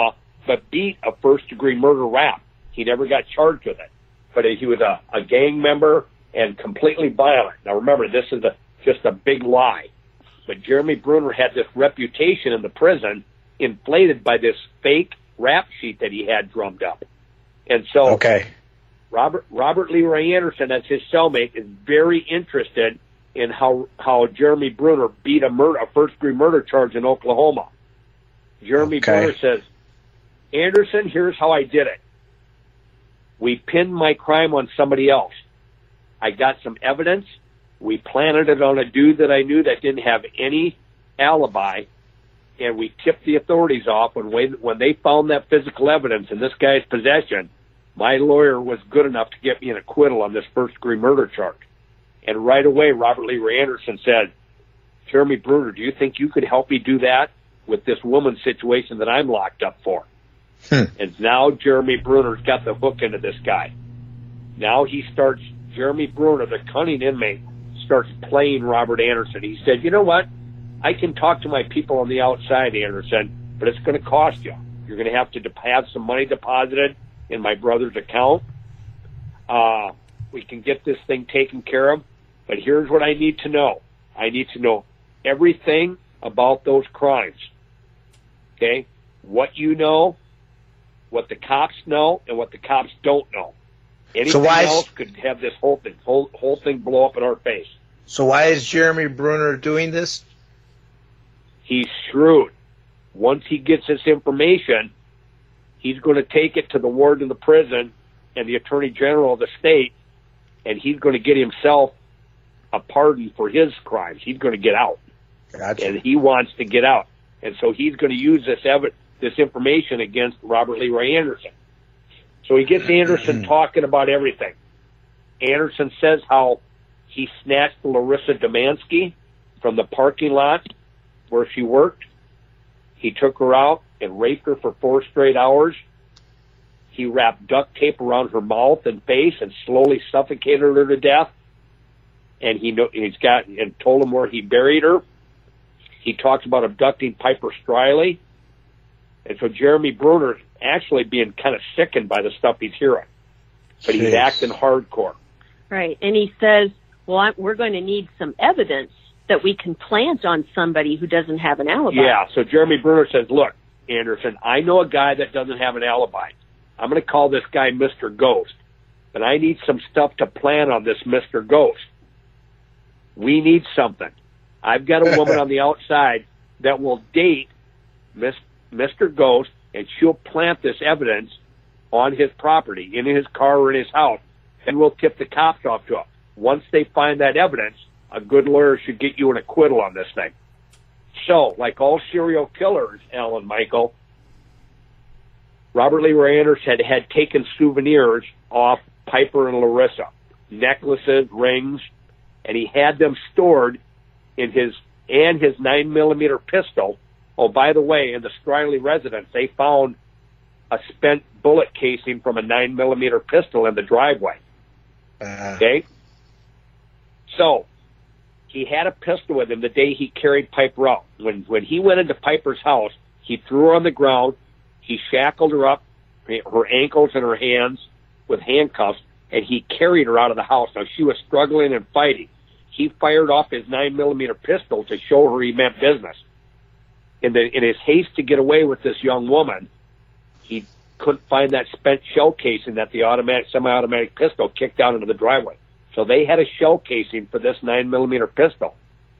but beat a first-degree murder rap. He never got charged with it. But he was a, a gang member and completely violent. Now, remember, this is a, just a big lie. But Jeremy Bruner had this reputation in the prison inflated by this fake rap sheet that he had drummed up. And so okay. Robert Robert Leroy Anderson, as his cellmate, is very interested in how how Jeremy Bruner beat a murder, a first-degree murder charge in Oklahoma. Jeremy okay. Bruner says, Anderson, here's how I did it. We pinned my crime on somebody else. I got some evidence. We planted it on a dude that I knew that didn't have any alibi, and we tipped the authorities off when we, when they found that physical evidence in this guy's possession. My lawyer was good enough to get me an acquittal on this first-degree murder charge. And right away, Robert Leroy Anderson said, Jeremy Bruner, do you think you could help me do that with this woman's situation that I'm locked up for? Hmm. And now Jeremy Bruner's got the hook into this guy. Now he starts, Jeremy Bruner, the cunning inmate, starts playing Robert Anderson. He said, you know what? I can talk to my people on the outside, Anderson, but it's going to cost you. You're going to have to have some money deposited in my brother's account. Uh, we can get this thing taken care of, but here's what I need to know. I need to know everything about those crimes. Okay? What you know, what the cops know, and what the cops don't know. Anything so why else is, could have this whole thing, whole, whole thing blow up in our face. So why is Jeremy Bruner doing this? He's shrewd. Once he gets this information, he's going to take it to the warden of the prison and the attorney general of the state, and he's going to get himself a pardon for his crimes. He's going to get out. Gotcha. And he wants to get out. And so he's going to use this ev- this information against Robert Leroy Anderson. So he gets Anderson talking about everything. Anderson says how he snatched Larissa Domansky from the parking lot where she worked. He took her out and raped her for four straight hours. He wrapped duct tape around her mouth and face and slowly suffocated her to death. And he know, he's got and told him where he buried her. He talks about abducting Piper Striley. And so Jeremy Bruner's actually being kind of sickened by the stuff he's hearing. But he's Jeez. acting hardcore. Right. And he says, well, I, we're going to need some evidence that we can plant on somebody who doesn't have an alibi. Yeah, so Jeremy Bruner says, look, Anderson, I know a guy that doesn't have an alibi. I'm going to call this guy Mister Ghost. But I need some stuff to plant on this Mister Ghost. We need something. I've got a woman on the outside that will date Mister Ghost, and she'll plant this evidence on his property, in his car or in his house, and we'll tip the cops off to him. Once they find that evidence, a good lawyer should get you an acquittal on this thing. So, like all serial killers, Alan Michael, Robert Leroy Anderson had, had taken souvenirs off Piper and Larissa, necklaces, rings, and he had them stored in his, and his nine millimeter pistol. Oh, by the way, in the Striley residence, they found a spent bullet casing from a nine millimeter pistol in the driveway. Uh. Okay? So, he had a pistol with him the day he carried Piper out. When when he went into Piper's house, he threw her on the ground, he shackled her up, her ankles and her hands with handcuffs, and he carried her out of the house. Now, she was struggling and fighting. He fired off his nine millimeter pistol to show her he meant business. In, the, in his haste to get away with this young woman, he couldn't find that spent shell casing that the automatic, semi-automatic pistol kicked down into the driveway. So they had a shell casing for this nine millimeter pistol.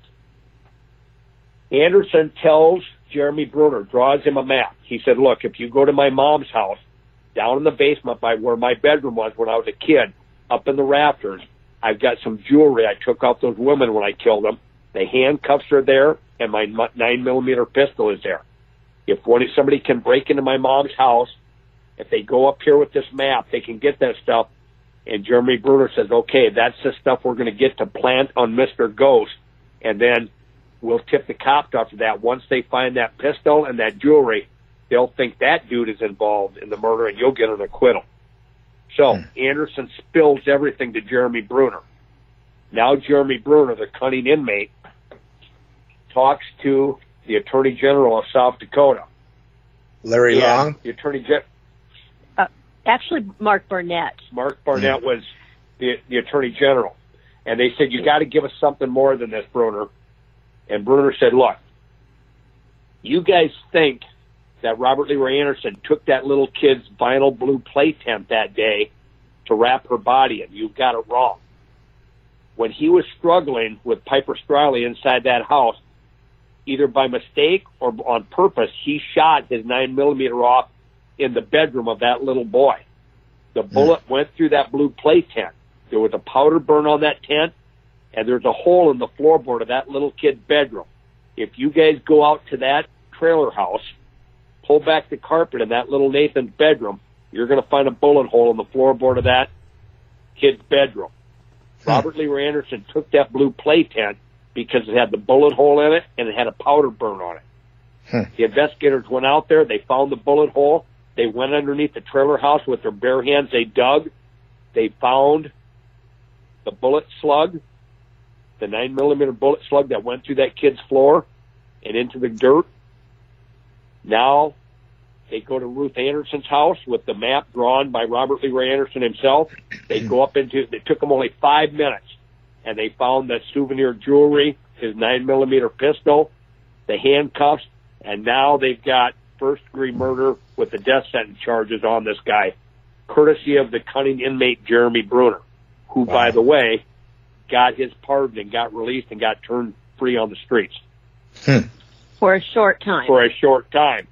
Anderson tells Jeremy Bruner, draws him a map. He said, look, if you go to my mom's house, down in the basement by where my bedroom was when I was a kid, up in the rafters, I've got some jewelry. I took out those women when I killed them. The handcuffs are there, and my nine millimeter pistol is there. If one, if somebody can break into my mom's house, if they go up here with this map, they can get that stuff. And Jeremy Bruner says, okay, that's the stuff we're going to get to plant on Mister Ghost, and then we'll tip the cops after that. Once they find that pistol and that jewelry, they'll think that dude is involved in the murder, and you'll get an acquittal. So hmm. Anderson spills everything to Jeremy Bruner. Now Jeremy Bruner, the cunning inmate, talks to the Attorney General of South Dakota. Larry yeah, Long? The attorney general. Uh, actually, Mark Barnett. Mark Barnett mm. was the, the attorney general. And they said, you got to give us something more than this, Bruner. And Bruner said, look, you guys think that Robert Lee Ray Anderson took that little kid's vinyl blue play tent that day to wrap her body in. You've got it wrong. When he was struggling with Piper Striley inside that house, either by mistake or on purpose, he shot his nine millimeter off in the bedroom of that little boy. The bullet mm. went through that blue play tent. There was a powder burn on that tent, and there's a hole in the floorboard of that little kid's bedroom. If you guys go out to that trailer house, pull back the carpet in that little Nathan's bedroom, you're going to find a bullet hole in the floorboard of that kid's bedroom. Hmm. Robert Lee Ray Anderson took that blue play tent because it had the bullet hole in it and it had a powder burn on it. Hmm. The investigators went out there. They found the bullet hole. They went underneath the trailer house with their bare hands. They dug. They found the bullet slug, the nine millimeter bullet slug that went through that kid's floor and into the dirt. Now they go to Ruth Anderson's house with the map drawn by Robert Lee Ray Anderson himself. They go up into, it took them only five minutes, and they found the souvenir jewelry, his nine millimeter pistol, the handcuffs, and now they've got first degree murder with the death sentence charges on this guy, courtesy of the cunning inmate Jeremy Bruner, who, wow. by the way, got his pardon and got released and got turned free on the streets. Hmm. For a short time. For a short time.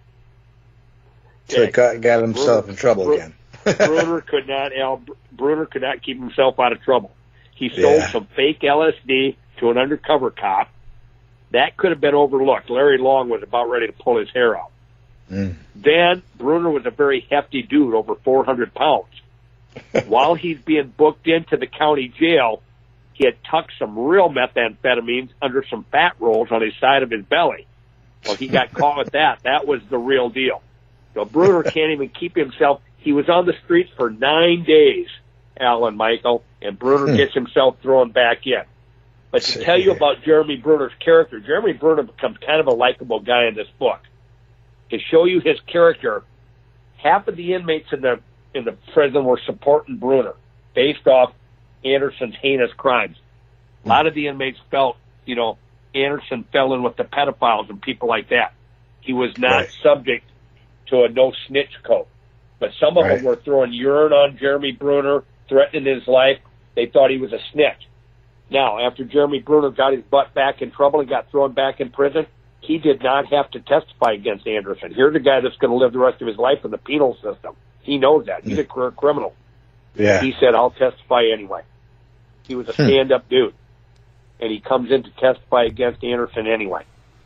So he got, got himself Bruner, in trouble Bruner, again. Bruner could not, Al, Bruner could not keep himself out of trouble. He sold yeah. some fake L S D to an undercover cop. That could have been overlooked. Larry Long was about ready to pull his hair out. Mm. Then Bruner was a very hefty dude, over four hundred pounds. While he's being booked into the county jail, he had tucked some real methamphetamines under some fat rolls on his side of his belly. Well, he got caught with that. That was the real deal. So Bruner can't even keep himself. He was on the streets for nine days, Alan Michael, and Bruner gets himself thrown back in. But to tell you about Jeremy Bruner's character, Jeremy Bruner becomes kind of a likable guy in this book. To show you his character, half of the inmates in the in the prison were supporting Bruner based off Anderson's heinous crimes. A lot of the inmates felt, you know, Anderson fell in with the pedophiles and people like that. He was not right. subject to a no-snitch code. But some of right. them were throwing urine on Jeremy Bruner, threatening his life. They thought he was a snitch. Now, after Jeremy Bruner got his butt back in trouble and got thrown back in prison, he did not have to testify against Anderson. Here's a guy that's going to live the rest of his life in the penal system. He knows that. He's a career criminal. Yeah. He said, I'll testify anyway. He was a stand-up dude. And he comes in to testify against Anderson anyway.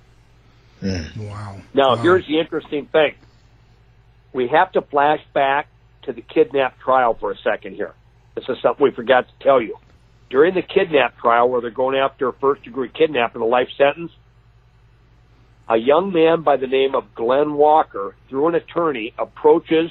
Mm. Wow. Now, wow. here's the interesting thing. We have to flash back to the kidnap trial for a second here. This is something we forgot to tell you. During the kidnap trial, where they're going after a first-degree kidnapping, a life sentence, a young man by the name of Glenn Walker, through an attorney, approaches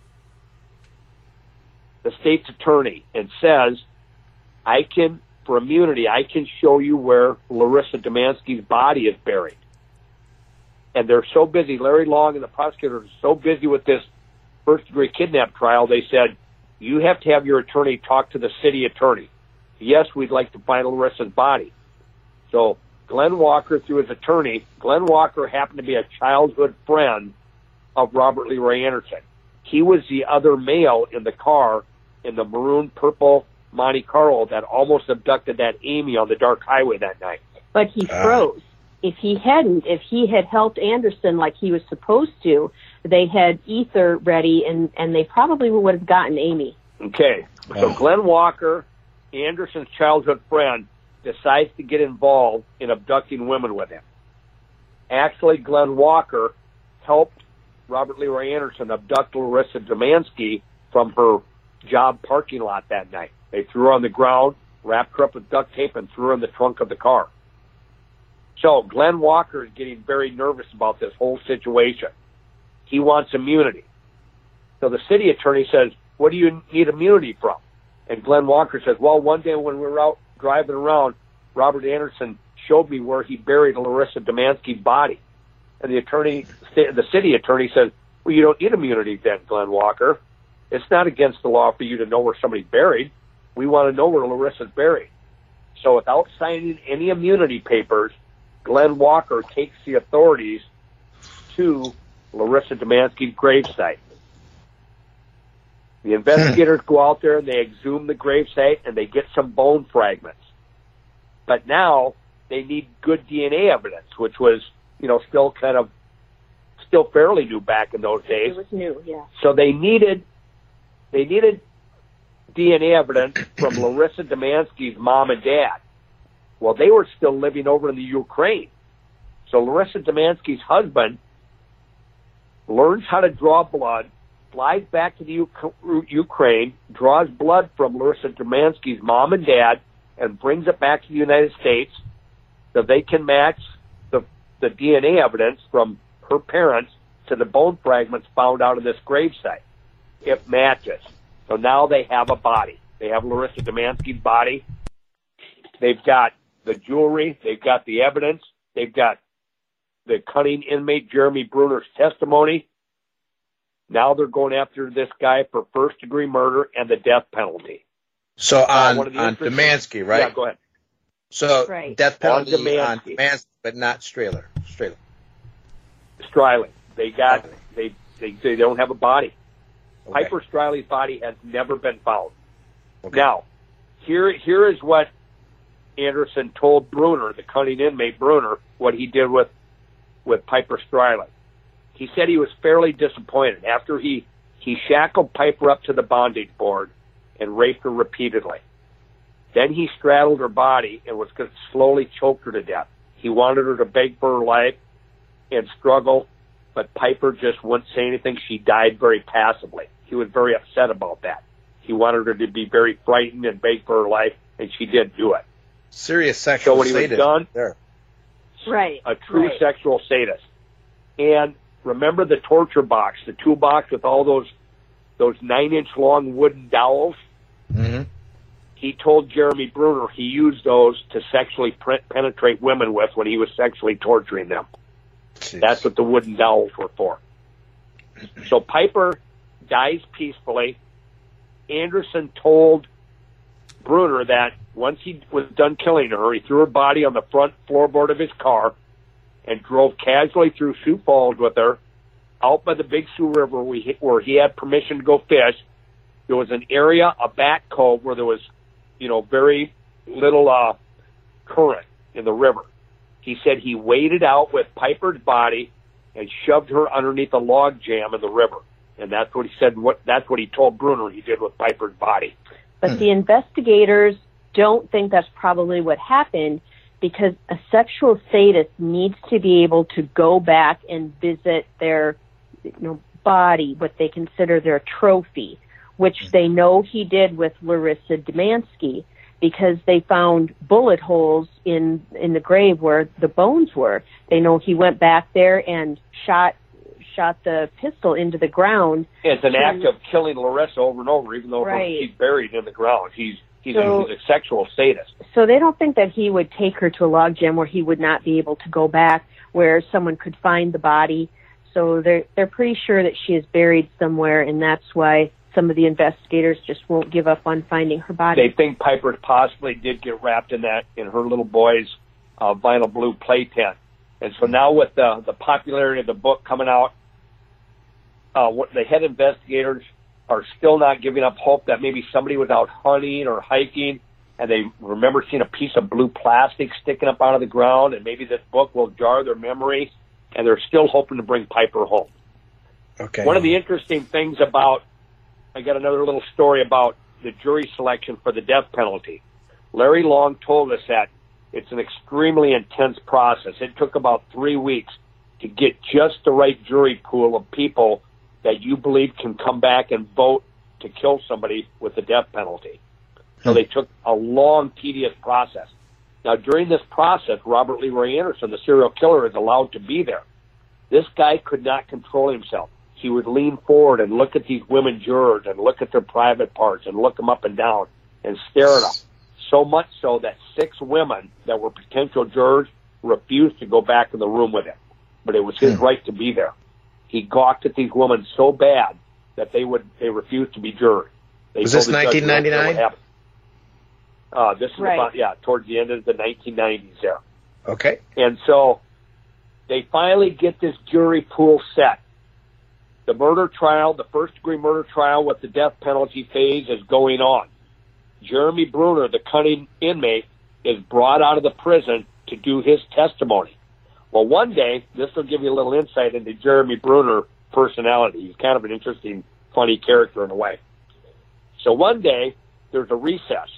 the state's attorney and says, I can, for immunity, I can show you where Larissa Domanski's body is buried. And they're so busy, Larry Long and the prosecutors are so busy with this first-degree kidnap trial, they said, you have to have your attorney talk to the city attorney. Yes, we'd like to find Larissa's body. So Glenn Walker, through his attorney, Glenn Walker happened to be a childhood friend of Robert Lee Ray Anderson. He was the other male in the car in the maroon-purple Monte Carlo that almost abducted that Amy on the dark highway that night. But he froze. Uh. If he hadn't, if he had helped Anderson like he was supposed to, they had ether ready, and, and they probably would have gotten Amy. Okay. So Glenn Walker, Anderson's childhood friend, decides to get involved in abducting women with him. Actually, Glenn Walker helped Robert Lee Ray Anderson abduct Larissa Domanski from her job parking lot that night. They threw her on the ground, wrapped her up with duct tape, and threw her in the trunk of the car. So Glenn Walker is getting very nervous about this whole situation. He wants immunity. So the city attorney says, what do you need immunity from? And Glenn Walker says, well, one day when we were out driving around, Robert Anderson showed me where he buried Larissa Domanski's body. And the attorney, the city attorney says, Well, you don't need immunity then, Glenn Walker. It's not against the law for you to know where somebody's buried. We want to know where Larissa's buried. So without signing any immunity papers, Glenn Walker takes the authorities to Larissa Dumansky's gravesite. The investigators go out there and they exhume the gravesite and they get some bone fragments. But now they need good D N A evidence, which was, you know, still kind of, still fairly new back in those days. It was new, yeah. So they needed, they needed D N A evidence from Larissa Dumansky's mom and dad. Well, they were still living over in the Ukraine. So Larissa Dumansky's husband learns how to draw blood, flies back to the U- Ukraine, draws blood from Larissa Dumansky's mom and dad, and brings it back to the United States so they can match the, the D N A evidence from her parents to the bone fragments found out of this gravesite. It matches. So now they have a body. They have Larissa Dumansky's body. They've got the jewelry. They've got the evidence. They've got the cunning inmate Jeremy Bruner's testimony. Now they're going after this guy for first-degree murder and the death penalty. So on, uh, on Dumansky, right? Yeah, go ahead. So right. death penalty on Dumansky. on Dumansky, but not Strehler. Strehler. Striley. They got, Okay. they, they, they don't have a body. Okay. Piper Striley's body has never been found. Okay. Now, here here is what Anderson told Bruner, the cunning inmate Bruner, what he did with with Piper Striley. He said he was fairly disappointed after he, he shackled Piper up to the bondage board and raped her repeatedly. Then he straddled her body and was going to slowly choke her to death. He wanted her to beg for her life and struggle, but Piper just wouldn't say anything. She died very passively. He was very upset about that. He wanted her to be very frightened and beg for her life, and she didn't do it. Serious sexual So when he was sadist done, there. Right. a true right. sexual sadist. And remember the torture box, the toolbox with all those those nine-inch long wooden dowels? Mm-hmm. He told Jeremy Bruner he used those to sexually pre- penetrate women with when he was sexually torturing them. Jeez. That's what the wooden dowels were for. So Piper dies peacefully. Anderson told Bruner that once he was done killing her, he threw her body on the front floorboard of his car and drove casually through Sioux Falls with her out by the Big Sioux River where he had permission to go fish. There was an area, a bat cove, where there was, you know, very little uh, current in the river. He said he waded out with Piper's body and shoved her underneath a log jam in the river. And that's what he said. What that's what he told Bruner he did with Piper's body. But the investigators don't think that's probably what happened, because a sexual sadist needs to be able to go back and visit their, you know, body, what they consider their trophy, which they know he did with Larissa Dumansky, because they found bullet holes in in the grave where the bones were. They know he went back there and shot shot the pistol into the ground. It's an act of killing Larissa over and over, even though Right. she's buried in the ground. He's he's, So- a, he's a sexual sadist. So they don't think that he would take her to a log jam where he would not be able to go back, where someone could find the body. So they're they're pretty sure that she is buried somewhere, and that's why some of the investigators just won't give up on finding her body. They think Piper possibly did get wrapped in that in her little boy's uh, vinyl blue play tent. And so now with the the popularity of the book coming out, uh, what the head investigators are still not giving up hope that maybe somebody was out hunting or hiking and they remember seeing a piece of blue plastic sticking up out of the ground, and maybe this book will jar their memory, and they're still hoping to bring Piper home. Okay. One of the interesting things about, I got another little story about the jury selection for the death penalty. Larry Long told us that it's an extremely intense process. It took about three weeks to get just the right jury pool of people that you believe can come back and vote to kill somebody with the death penalty. So they took a long, tedious process. Now, during this process, Robert Leroy Anderson, the serial killer, is allowed to be there. This guy could not control himself. He would lean forward and look at these women jurors and look at their private parts and look them up and down and stare at them. So much so that six women that were potential jurors refused to go back in the room with him. But it was his right to be there. he gawked at these women so bad that they would they refused to be jurors. They Was this nineteen ninety-nine? Uh, this is Right. about, yeah, towards the end of the nineteen nineties there. Okay. And so they finally get this jury pool set. The murder trial, the first-degree murder trial with the death penalty phase is going on. Jeremy Bruner, the cunning inmate, is brought out of the prison to do his testimony. Well, one day, this will give you a little insight into Jeremy Bruner's personality. He's kind of an interesting, funny character in a way. So one day, there's a recess,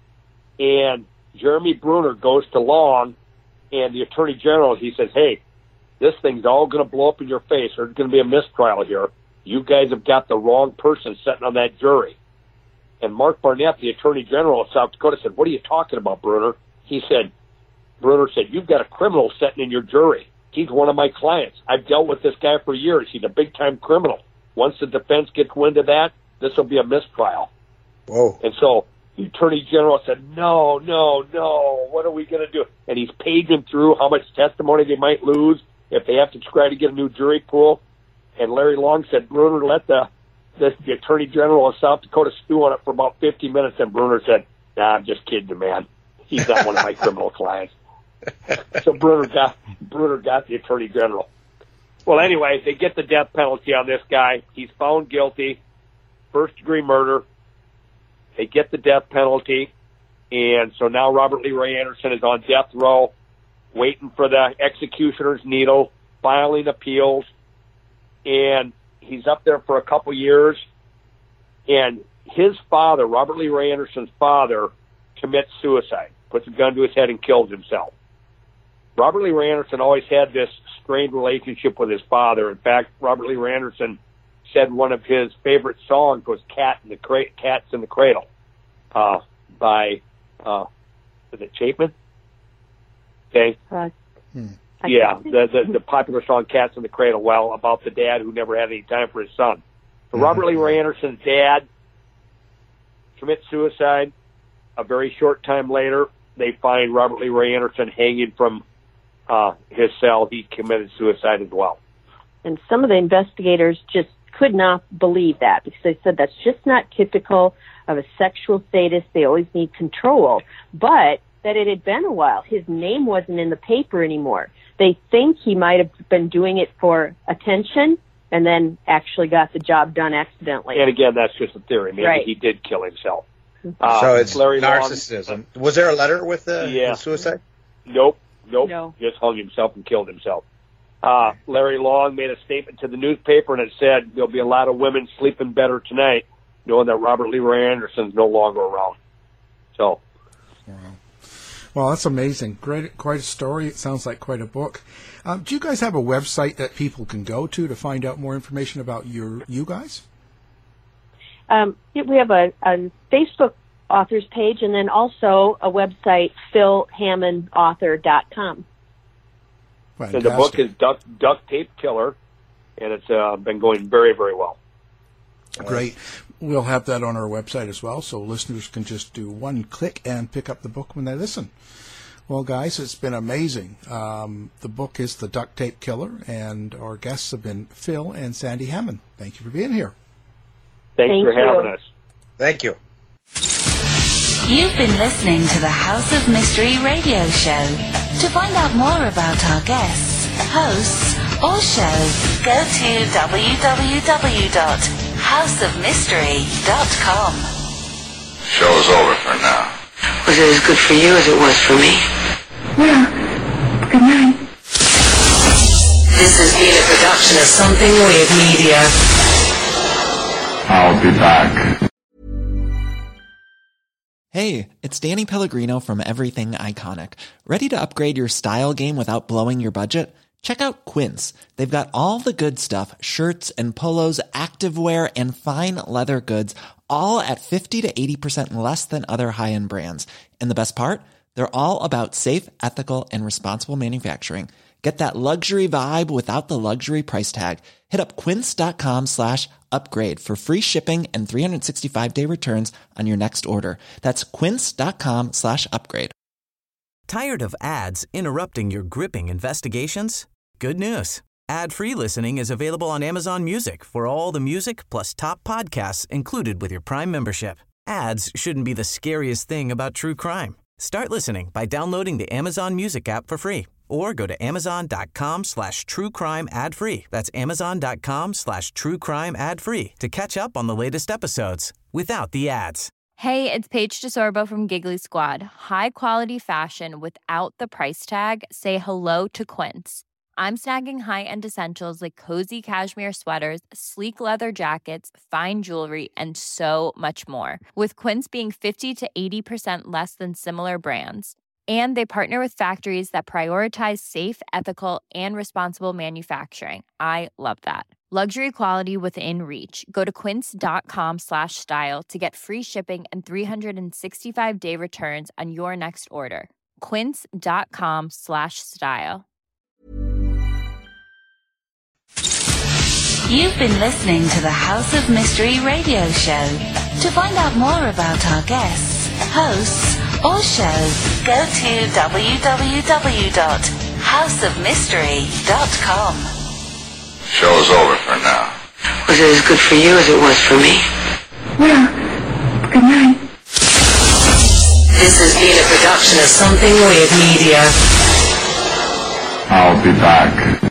and Jeremy Bruner goes to Long, and the Attorney General, he says, hey, this thing's all going to blow up in your face. There's going to be a mistrial here. You guys have got the wrong person sitting on that jury. And Mark Barnett, the Attorney General of South Dakota, said, what are you talking about, Bruner? He said, Bruner said, you've got a criminal sitting in your jury. He's one of my clients. I've dealt with this guy for years. He's a big-time criminal. Once the defense gets wind of that, this will be a mistrial. Whoa. And so the Attorney General said, no, no, no, what are we going to do? And he's paging through how much testimony they might lose if they have to try to get a new jury pool. And Larry Long said, Bruner, let the, the, the Attorney General of South Dakota stew on it for about fifty minutes. And Bruner said, nah, I'm just kidding you, man. He's not one of my criminal clients. So Bruner got, Bruner got the Attorney General. Well, anyway, they get the death penalty on this guy. He's found guilty, first-degree murder. They get the death penalty. And so now Robert Lee Ray Anderson is on death row, waiting for the executioner's needle, filing appeals, and he's up there for a couple years. And his father, Robert Lee Ray Anderson's father, commits suicide, puts a gun to his head and kills himself. Robert Lee Ray Anderson always had this strained relationship with his father. In fact, Robert Lee Ray Anderson said one of his favorite songs was "Cat in the Cra- Cats in the Cradle" uh, by uh, is it Chapman? Okay. Uh, Hmm. Yeah, the, the the popular song "Cats in the Cradle." Well, about the dad who never had any time for his son. So Mm-hmm. Robert Lee Ray Anderson's dad commits suicide. A very short time later, they find Robert Lee Ray Anderson hanging from uh, his cell. He committed suicide as well. And some of the investigators just could not believe that because they said that's just not typical of a sexual sadist. They always need control. But that it had been a while. His name wasn't in the paper anymore. They think he might have been doing it for attention and then actually got the job done accidentally. And again, that's just a theory. Maybe Right. he did kill himself. so Uh, it's Larry Long- narcissism. Was there a letter with the, Yeah. the suicide? Nope, nope. No. Just hung himself and killed himself. Uh, Larry Long made a statement to the newspaper, and it said, there'll be a lot of women sleeping better tonight knowing that Robert Lee Ray Anderson's no longer around. So, Well, that's amazing. Great, quite a story. It sounds like quite a book. Um, do you guys have a website that people can go to to find out more information about your you guys? Um, yeah, we have a, a Facebook authors page and then also a website, phil hammond author dot com. and the book is Duct, Duct Tape Killer, and it's uh, been going very, very well. Great. We'll have that on our website as well, so listeners can just do one click and pick up the book when they listen. Well, guys, it's been amazing. Um, the book is The Duct Tape Killer, and our guests have been Phil and Sandy Hammond. Thank you for being here. Thanks Thank for you. having us. Thank you. You've been listening to the House of Mystery radio show. To find out more about our guests, hosts, or show, go to w w w dot house of mystery dot com. Show's over for now. Was it as good for you as it was for me? Well, good night. This has been a production of Something Weird Media. I'll be back. Hey, it's Danny Pellegrino from Everything Iconic. Ready to upgrade your style game without blowing your budget? Check out Quince. They've got all the good stuff, shirts and polos, activewear, and fine leather goods, all at fifty to eighty percent less than other high-end brands. And the best part? They're all about safe, ethical, and responsible manufacturing. Get that luxury vibe without the luxury price tag. Hit up quince.com slash upgrade for free shipping and three sixty-five day returns on your next order. That's quince.com slash upgrade. Tired of ads interrupting your gripping investigations? Good news. Ad-free listening is available on Amazon Music for all the music plus top podcasts included with your Prime membership. Ads shouldn't be the scariest thing about true crime. Start listening by downloading the Amazon Music app for free or go to amazon.com slash true crime ad free. That's amazon.com slash true crime ad free to catch up on the latest episodes without the ads. Hey, it's Paige DeSorbo from Giggly Squad. High quality fashion without the price tag. Say hello to Quince. I'm snagging high-end essentials like cozy cashmere sweaters, sleek leather jackets, fine jewelry, and so much more. With Quince being fifty to eighty percent less than similar brands. And they partner with factories that prioritize safe, ethical, and responsible manufacturing. I love that. Luxury quality within reach. Go to quince.com slash style to get free shipping and three sixty-five day returns on your next order. Quince.com slash style. You've been listening to the House of Mystery radio show. To find out more about our guests, hosts, or shows, go to w w w dot house of mystery dot com. Show's over for now. Was it as good for you as it was for me? Well, good night. This has been a production of Something Weird Media. I'll be back.